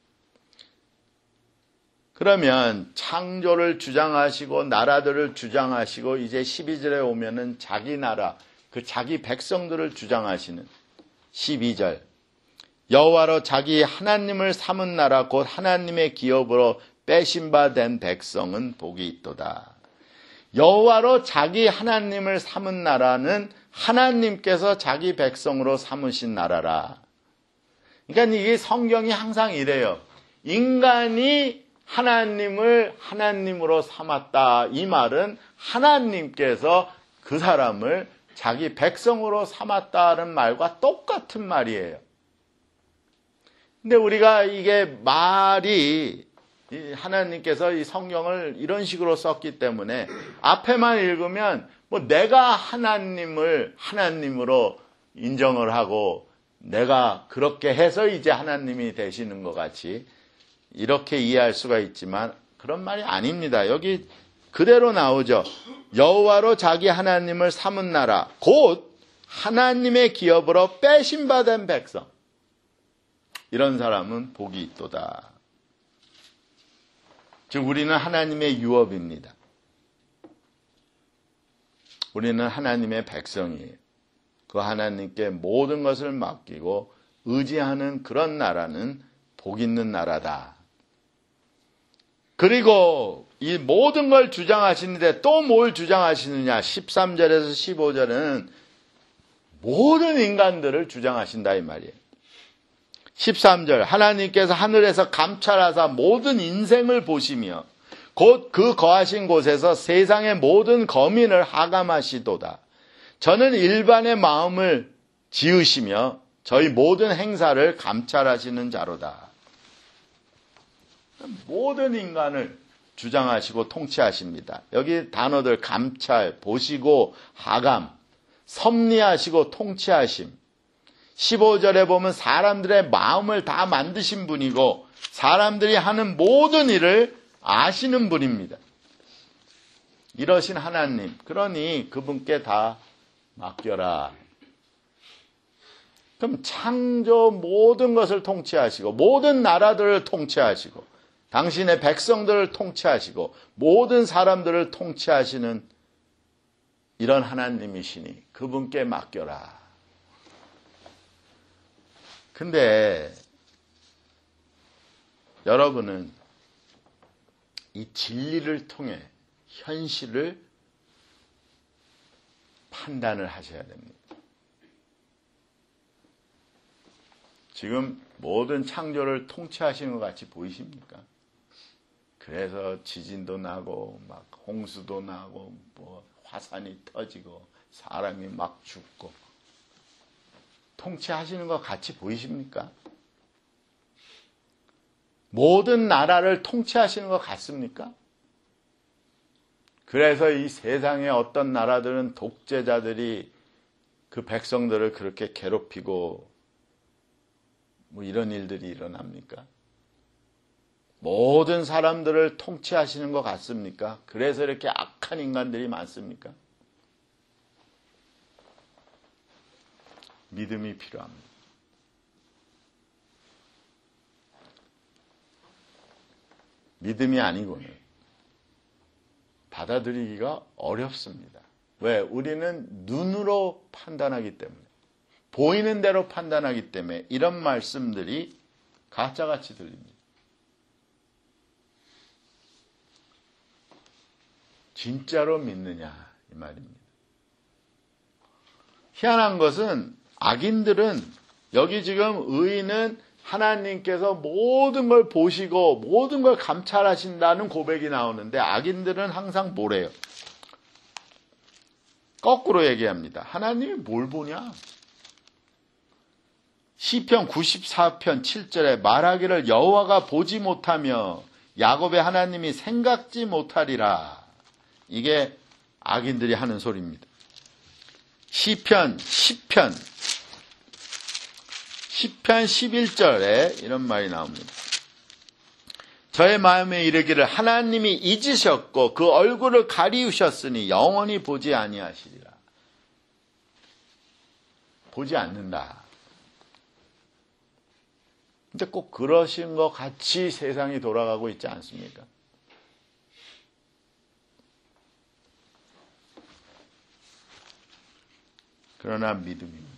그러면 창조를 주장하시고 나라들을 주장하시고 이제 십이 절에 오면은 자기 나라, 그 자기 백성들을 주장하시는 십이 절. 여호와로 자기 하나님을 삼은 나라 곧 하나님의 기업으로 빼신 바 된 백성은 복이 있도다. 여호와로 자기 하나님을 삼은 나라는 하나님께서 자기 백성으로 삼으신 나라라. 그러니까 이게 성경이 항상 이래요. 인간이 하나님을 하나님으로 삼았다. 이 말은 하나님께서 그 사람을 자기 백성으로 삼았다는 말과 똑같은 말이에요. 근데 우리가 이게 말이 하나님께서 이 성경을 이런 식으로 썼기 때문에 앞에만 읽으면 뭐 내가 하나님을 하나님으로 인정을 하고 내가 그렇게 해서 이제 하나님이 되시는 것 같이 이렇게 이해할 수가 있지만 그런 말이 아닙니다. 여기 그대로 나오죠. 여호와로 자기 하나님을 삼은 나라 곧 하나님의 기업으로 빼신 바 된 백성. 이런 사람은 복이 있도다. 즉 우리는 하나님의 유업입니다. 우리는 하나님의 백성이에요. 그 하나님께 모든 것을 맡기고 의지하는 그런 나라는 복 있는 나라다. 그리고 이 모든 걸 주장하시는데 또 뭘 주장하시느냐? 십삼 절에서 십오 절은 모든 인간들을 주장하신다 이 말이에요. 십삼 절 하나님께서 하늘에서 감찰하사 모든 인생을 보시며 곧 그 거하신 곳에서 세상의 모든 거민을 하감하시도다. 저는 일반의 마음을 지으시며 저희 모든 행사를 감찰하시는 자로다. 모든 인간을 주장하시고 통치하십니다. 여기 단어들 감찰, 보시고, 하감, 섭리하시고 통치하심. 십오 절에 보면 사람들의 마음을 다 만드신 분이고 사람들이 하는 모든 일을 아시는 분입니다. 이러신 하나님, 그러니 그분께 다 맡겨라. 그럼 창조 모든 것을 통치하시고 모든 나라들을 통치하시고 당신의 백성들을 통치하시고 모든 사람들을 통치하시는 이런 하나님이시니 그분께 맡겨라. 근데 여러분은 이 진리를 통해 현실을 판단을 하셔야 됩니다. 지금 모든 창조를 통치하시는 것 같이 보이십니까? 그래서 지진도 나고 막 홍수도 나고 뭐 화산이 터지고 사람이 막 죽고 통치하시는 것 같이 보이십니까? 모든 나라를 통치하시는 것 같습니까? 그래서 이 세상의 어떤 나라들은 독재자들이 그 백성들을 그렇게 괴롭히고 뭐 이런 일들이 일어납니까? 모든 사람들을 통치하시는 것 같습니까? 그래서 이렇게 악한 인간들이 많습니까? 믿음이 필요합니다. 믿음이 아니고는 받아들이기가 어렵습니다. 왜? 우리는 눈으로 판단하기 때문에, 보이는 대로 판단하기 때문에 이런 말씀들이 가짜같이 들립니다. 진짜로 믿느냐 이 말입니다. 희한한 것은 악인들은 여기 지금 의인은 하나님께서 모든 걸 보시고 모든 걸 감찰하신다는 고백이 나오는데 악인들은 항상 뭐래요? 거꾸로 얘기합니다. 하나님이 뭘 보냐? 시편 구십사 편 칠 절에 말하기를 여호와가 보지 못하며 야곱의 하나님이 생각지 못하리라. 이게 악인들이 하는 소리입니다. 시편 십 편 십 편 십일 절에 이런 말이 나옵니다. 저의 마음에 이르기를 하나님이 잊으셨고 그 얼굴을 가리우셨으니 영원히 보지 아니하시리라. 보지 않는다. 근데 꼭 그러신 것 같이 세상이 돌아가고 있지 않습니까? 그러나 믿음입니다.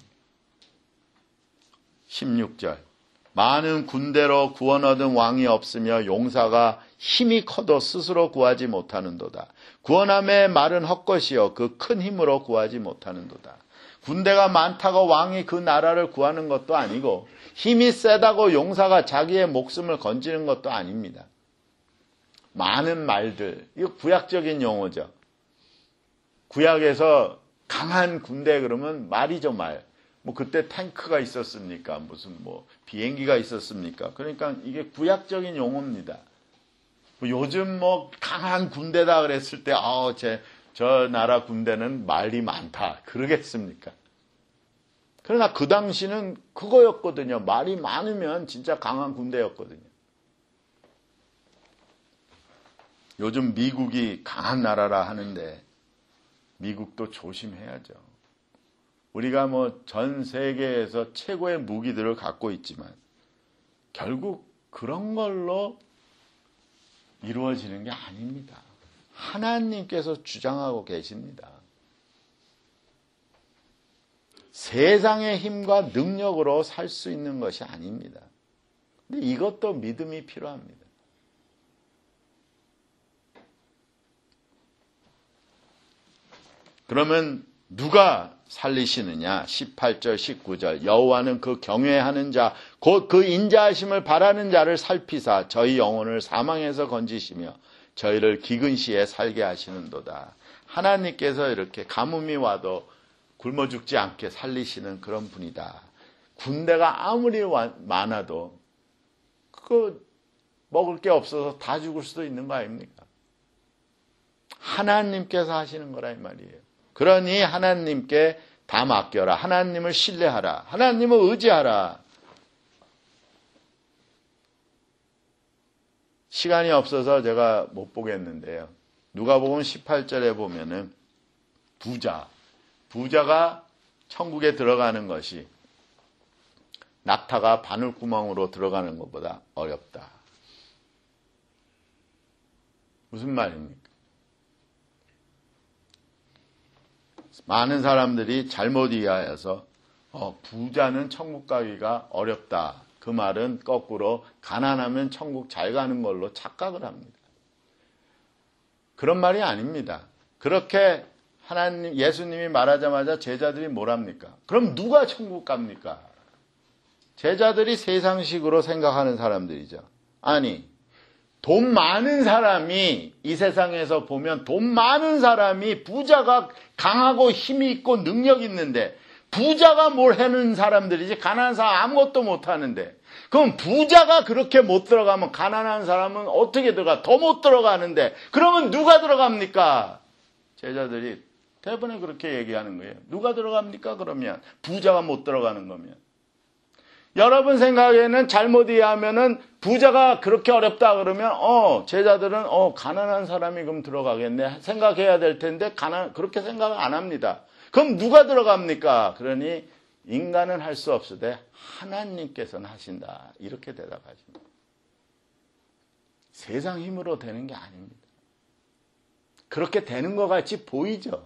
십육 절 많은 군대로 구원 얻은 왕이 없으며 용사가 힘이 커도 스스로 구하지 못하는도다. 구원함의 말은 헛것이요 그 큰 힘으로 구하지 못하는도다. 군대가 많다고 왕이 그 나라를 구하는 것도 아니고 힘이 세다고 용사가 자기의 목숨을 건지는 것도 아닙니다. 많은 말들, 이거 구약적인 용어죠. 구약에서 강한 군대 그러면 말이죠, 말. 뭐 그때 탱크가 있었습니까? 무슨 뭐 비행기가 있었습니까? 그러니까 이게 구약적인 용어입니다. 요즘 뭐 강한 군대다 그랬을 때, 아, 제, 저 나라 군대는 말이 많다. 그러겠습니까? 그러나 그 당시는 그거였거든요. 말이 많으면 진짜 강한 군대였거든요. 요즘 미국이 강한 나라라 하는데 미국도 조심해야죠. 우리가 뭐 전 세계에서 최고의 무기들을 갖고 있지만 결국 그런 걸로 이루어지는 게 아닙니다. 하나님께서 주장하고 계십니다. 세상의 힘과 능력으로 살 수 있는 것이 아닙니다. 근데 이것도 믿음이 필요합니다. 그러면 누가 살리시느냐? 십팔 절 십구 절 여호와는 그 경외하는 자 곧 그 인자하심을 바라는 자를 살피사 저희 영혼을 사망에서 건지시며 저희를 기근 시에 살게 하시는도다. 하나님께서 이렇게 가뭄이 와도 굶어 죽지 않게 살리시는 그런 분이다. 군대가 아무리 많아도 그거 먹을 게 없어서 다 죽을 수도 있는 거 아닙니까? 하나님께서 하시는 거라 이 말이에요. 그러니 하나님께 다 맡겨라. 하나님을 신뢰하라. 하나님을 의지하라. 시간이 없어서 제가 못 보겠는데요. 누가복음 십팔 절에 보면은 부자, 부자가 천국에 들어가는 것이 낙타가 바늘구멍으로 들어가는 것보다 어렵다. 무슨 말입니까? 많은 사람들이 잘못 이해해서 어, 부자는 천국 가기가 어렵다. 그 말은 거꾸로 가난하면 천국 잘 가는 걸로 착각을 합니다. 그런 말이 아닙니다. 그렇게 하나님, 예수님이 말하자마자 제자들이 뭐랍니까? 그럼 누가 천국 갑니까? 제자들이 세상식으로 생각하는 사람들이죠. 아니, 돈 많은 사람이 이 세상에서 보면 돈 많은 사람이 부자가 강하고 힘이 있고 능력 있는데 부자가 뭘 해는 사람들이지 가난한 사람 아무것도 못하는데 그럼 부자가 그렇게 못 들어가면 가난한 사람은 어떻게 들어가? 더 못 들어가는데 그러면 누가 들어갑니까? 제자들이 대부분 그렇게 얘기하는 거예요. 누가 들어갑니까? 그러면 부자가 못 들어가는 거면 여러분 생각에는 잘못 이해하면은 부자가 그렇게 어렵다 그러면 어 제자들은 어 가난한 사람이 그럼 들어가겠네 생각해야 될 텐데 가난 그렇게 생각 안 합니다. 그럼 누가 들어갑니까? 그러니 인간은 할 수 없으되 하나님께서는 하신다 이렇게 대답하십니다. 세상 힘으로 되는 게 아닙니다. 그렇게 되는 것 같이 보이죠.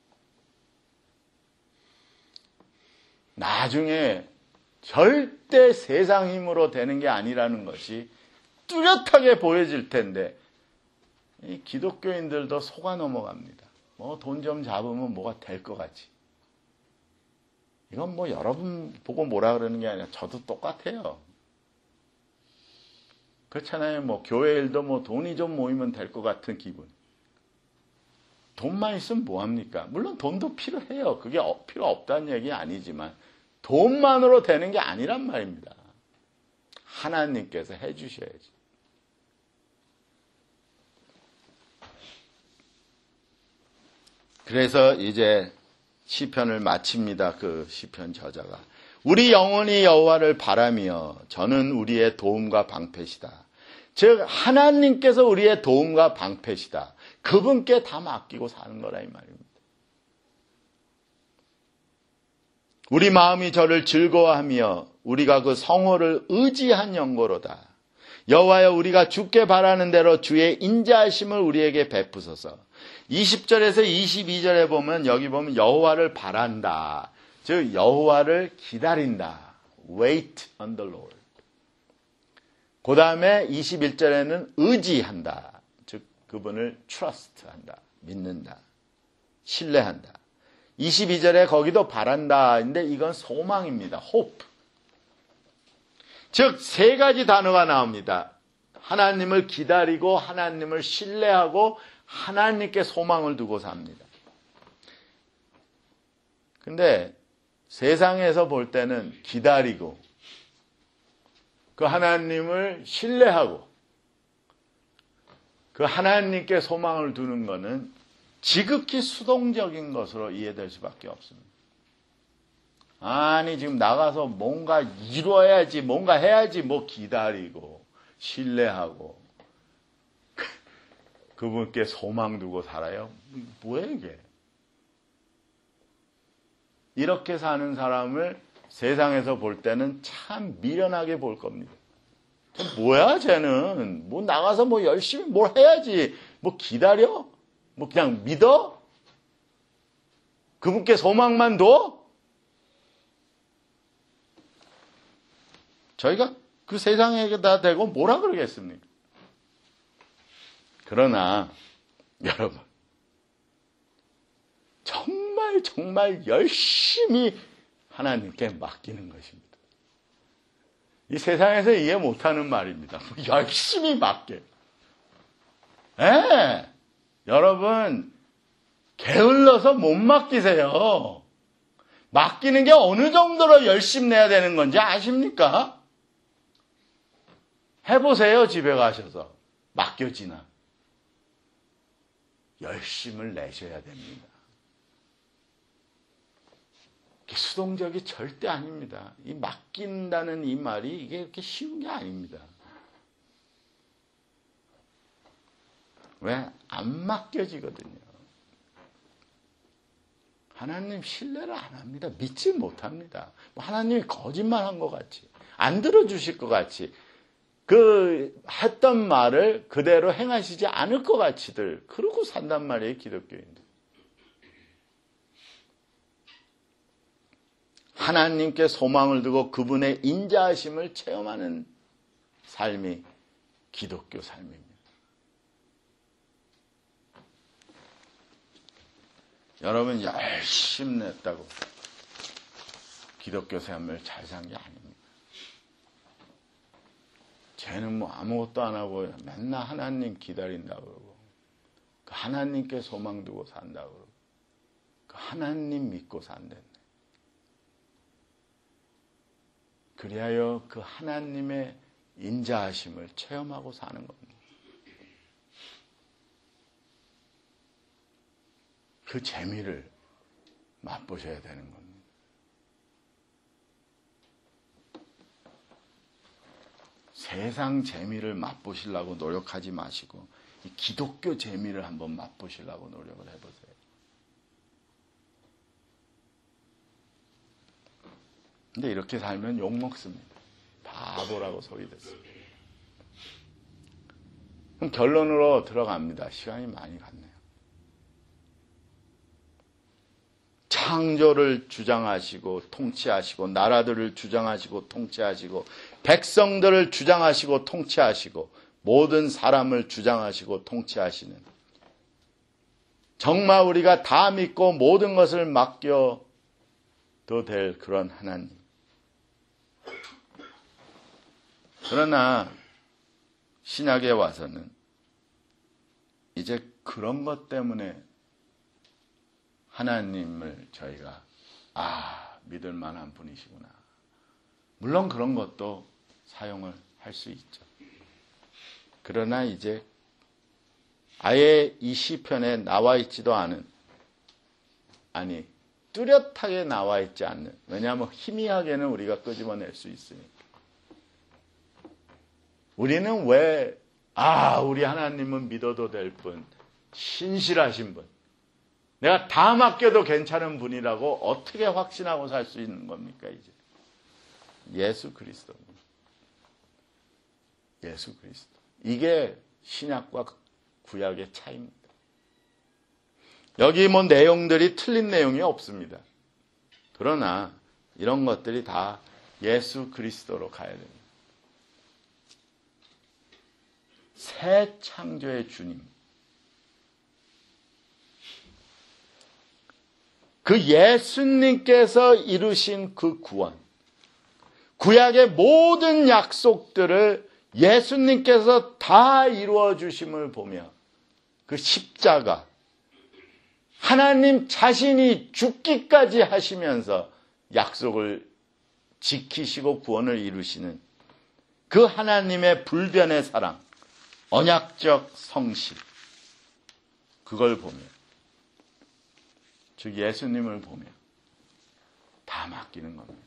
나중에 절대 세상 힘으로 되는 게 아니라는 것이 뚜렷하게 보여질 텐데 이 기독교인들도 속아 넘어갑니다. 뭐 돈 좀 잡으면 뭐가 될 것 같지. 이건 뭐 여러분 보고 뭐라 그러는 게 아니라 저도 똑같아요. 그렇잖아요. 뭐 교회 일도 뭐 돈이 좀 모이면 될 것 같은 기분. 돈만 있으면 뭐합니까? 물론 돈도 필요해요. 그게 필요 없다는 얘기 아니지만 돈만으로 되는 게 아니란 말입니다. 하나님께서 해주셔야지. 그래서 이제 시편을 마칩니다. 그 시편 저자가. 우리 영혼이 여호와를 바라며 저는 우리의 도움과 방패시다. 즉 하나님께서 우리의 도움과 방패시다. 그분께 다 맡기고 사는 거라 이 말입니다. 우리 마음이 저를 즐거워하며 우리가 그 성호를 의지한 영고로다. 여호와여 우리가 주께 바라는 대로 주의 인자하심을 우리에게 베푸소서. 이십 절에서 이십이 절에 보면 여기 보면 여호와를 바란다. 즉 여호와를 기다린다. Wait on the Lord. 그 다음에 이십일 절에는 의지한다. 즉 그분을 trust한다. 믿는다. 신뢰한다. 이십이 절에 거기도 바란다. 근데 이건 소망입니다. hope. 즉 세 가지 단어가 나옵니다. 하나님을 기다리고 하나님을 신뢰하고 하나님께 소망을 두고 삽니다. 근데 세상에서 볼 때는 기다리고 그 하나님을 신뢰하고 그 하나님께 소망을 두는 것은 지극히 수동적인 것으로 이해될 수밖에 없습니다. 아니 지금 나가서 뭔가 이루어야지 뭔가 해야지 뭐 기다리고 신뢰하고 그분께 소망 두고 살아요? 뭐야 이게? 이렇게 사는 사람을 세상에서 볼 때는 참 미련하게 볼 겁니다. 뭐야 쟤는 뭐 나가서 뭐 열심히 뭘 해야지 뭐 기다려? 뭐 그냥 믿어? 그분께 소망만 둬? 저희가 그 세상에다 대고 뭐라 그러겠습니까? 그러나 여러분 정말 정말 열심히 하나님께 맡기는 것입니다. 이 세상에서 이해 못하는 말입니다. 열심히 맡겨. 예, 여러분 게을러서 못 맡기세요. 맡기는 게 어느 정도로 열심히 내야 되는 건지 아십니까? 해보세요. 집에 가셔서 맡겨지나. 열심을 내셔야 됩니다. 수동적이 절대 아닙니다. 이 맡긴다는 이 말이 이게 이렇게 쉬운 게 아닙니다. 왜? 안 맡겨지거든요. 하나님 신뢰를 안 합니다. 믿지 못합니다. 하나님이 거짓말한 것 같이, 안 들어주실 것 같이, 그 했던 말을 그대로 행하시지 않을 것 같이들 그러고 산단 말이에요. 기독교인들. 하나님께 소망을 두고 그분의 인자하심을 체험하는 삶이 기독교 삶입니다. 여러분 열심히 냈다고 기독교 삶을 잘 산 게 아닙니다. 쟤는 뭐 아무것도 안 하고 맨날 하나님 기다린다고 그러고 그 하나님께 소망 두고 산다고 그러고 그 하나님 믿고 산대. 그리하여 그 하나님의 인자하심을 체험하고 사는 겁니다. 그 재미를 맛보셔야 되는 겁니다. 세상 재미를 맛보시려고 노력하지 마시고 이 기독교 재미를 한번 맛보시려고 노력을 해보세요. 근데 이렇게 살면 욕먹습니다. 바보라고 소리 듣습니다. 그럼 결론으로 들어갑니다. 시간이 많이 갔네요. 창조를 주장하시고 통치하시고 나라들을 주장하시고 통치하시고 백성들을 주장하시고 통치하시고 모든 사람을 주장하시고 통치하시는 정말 우리가 다 믿고 모든 것을 맡겨도 될 그런 하나님. 그러나 신약에 와서는 이제 그런 것 때문에 하나님을 저희가 아 믿을 만한 분이시구나. 물론 그런 것도 사용을 할 수 있죠. 그러나 이제 아예 이 시편에 나와 있지도 않은 아니 뚜렷하게 나와 있지 않는 왜냐하면 희미하게는 우리가 끄집어낼 수 있으니까 우리는 왜 아 우리 하나님은 믿어도 될 분 신실하신 분 내가 다 맡겨도 괜찮은 분이라고 어떻게 확신하고 살 수 있는 겁니까 이제? 예수 그리스도입니다. 예수 그리스도. 이게 신약과 구약의 차이입니다. 여기 뭐 내용들이 틀린 내용이 없습니다. 그러나 이런 것들이 다 예수 그리스도로 가야 됩니다. 새 창조의 주님. 그 예수님께서 이루신 그 구원. 구약의 모든 약속들을 예수님께서 다 이루어 주심을 보며 그 십자가, 하나님 자신이 죽기까지 하시면서 약속을 지키시고 구원을 이루시는 그 하나님의 불변의 사랑, 언약적 성실, 그걸 보며, 즉 예수님을 보며 다 맡기는 겁니다.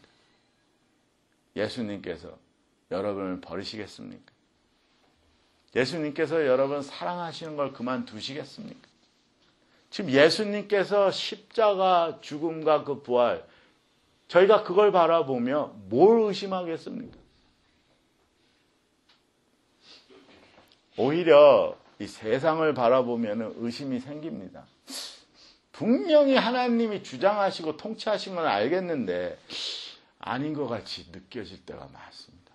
예수님께서 여러분을 버리시겠습니까? 예수님께서 여러분 사랑하시는 걸 그만두시겠습니까? 지금 예수님께서 십자가 죽음과 그 부활, 저희가 그걸 바라보며 뭘 의심하겠습니까? 오히려 이 세상을 바라보면 의심이 생깁니다. 분명히 하나님이 주장하시고 통치하신 건 알겠는데 아닌 것 같이 느껴질 때가 많습니다.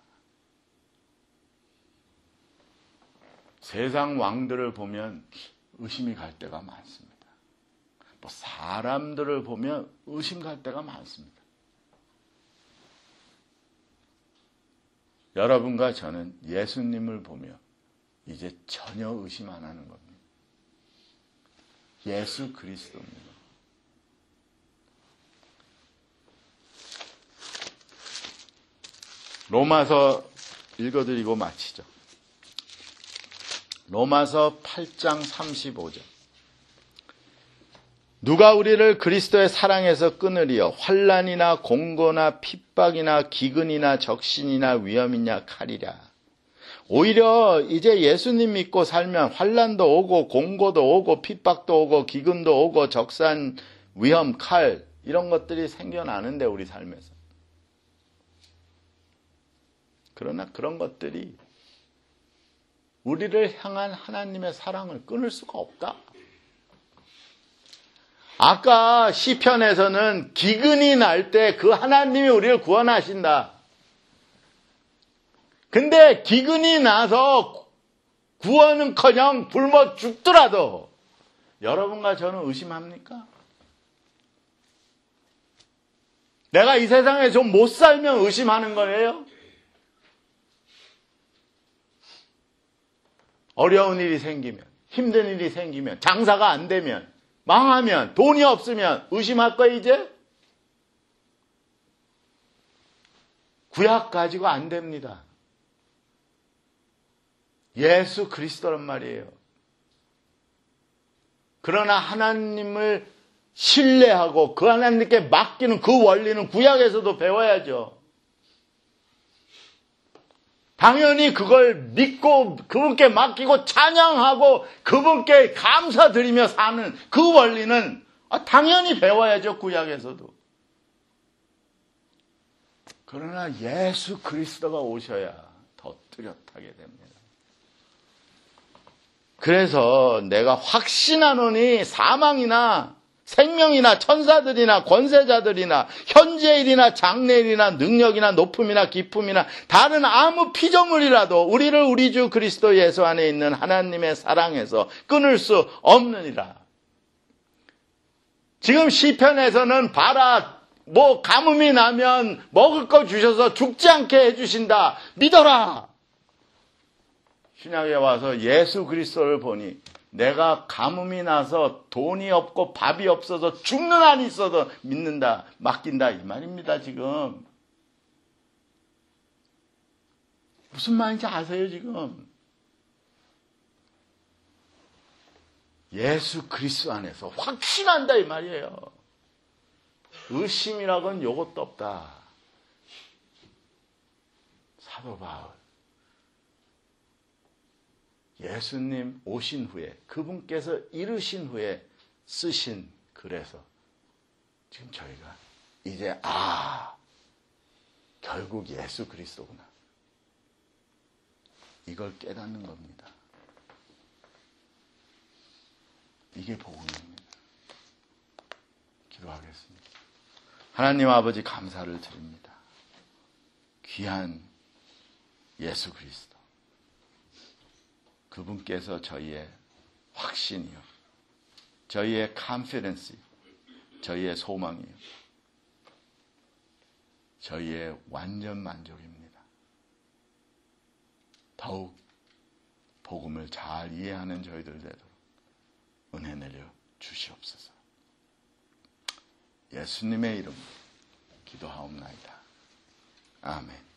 세상 왕들을 보면 의심이 갈 때가 많습니다. 뭐 사람들을 보면 의심 갈 때가 많습니다. 여러분과 저는 예수님을 보며 이제 전혀 의심 안 하는 겁니다. 예수 그리스도입니다. 로마서 읽어드리고 마치죠. 로마서 팔 장 삼십오 절. 누가 우리를 그리스도의 사랑에서 끊으리요? 환난이나 공고나 핍박이나 기근이나 적신이나 위험이냐 칼이랴. 오히려 이제 예수님 믿고 살면 환난도 오고 공고도 오고 핍박도 오고 기근도 오고 적산, 위험, 칼 이런 것들이 생겨나는데 우리 삶에서. 그러나 그런 것들이 우리를 향한 하나님의 사랑을 끊을 수가 없다. 아까 시편에서는 기근이 날 때 그 하나님이 우리를 구원하신다. 근데 기근이 나서 구원은커녕 굶어 죽더라도 여러분과 저는 의심합니까? 내가 이 세상에 좀 못 살면 의심하는 거예요? 어려운 일이 생기면, 힘든 일이 생기면, 장사가 안 되면, 망하면, 돈이 없으면 의심할 거예요, 이제? 구약 가지고 안 됩니다. 예수 그리스도란 말이에요. 그러나 하나님을 신뢰하고 그 하나님께 맡기는 그 원리는 구약에서도 배워야죠. 당연히 그걸 믿고 그분께 맡기고 찬양하고 그분께 감사드리며 사는 그 원리는 당연히 배워야죠, 구약에서도. 그러나 예수 그리스도가 오셔야 더 뚜렷하게 됩니다. 그래서 내가 확신하노니 사망이나 생명이나 천사들이나 권세자들이나 현재일이나 장래일이나 능력이나 높음이나 깊음이나 다른 아무 피조물이라도 우리를 우리 주 그리스도 예수 안에 있는 하나님의 사랑에서 끊을 수 없느니라. 지금 시편에서는 봐라, 뭐 가뭄이 나면 먹을 거 주셔서 죽지 않게 해주신다. 믿어라. 신약에 와서 예수 그리스도를 보니 내가 가뭄이 나서 돈이 없고 밥이 없어서 죽는 한이 있어도 믿는다, 맡긴다 이 말입니다. 지금 무슨 말인지 아세요? 지금 예수 그리스도 안에서 확신한다 이 말이에요. 의심이라고는 요것도 없다. 사도 바울 예수님 오신 후에 그분께서 이루신 후에 쓰신 글에서 지금 저희가 이제 아 결국 예수 그리스도구나 이걸 깨닫는 겁니다. 이게 복음입니다. 기도하겠습니다. 하나님 아버지 감사를 드립니다. 귀한 예수 그리스도, 그분께서 저희의 확신이요, 저희의 컨피던스, 저희의 소망이요, 저희의 완전 만족입니다. 더욱 복음을 잘 이해하는 저희들 되도록 은혜 내려 주시옵소서. 예수님의 이름으로 기도하옵나이다. 아멘.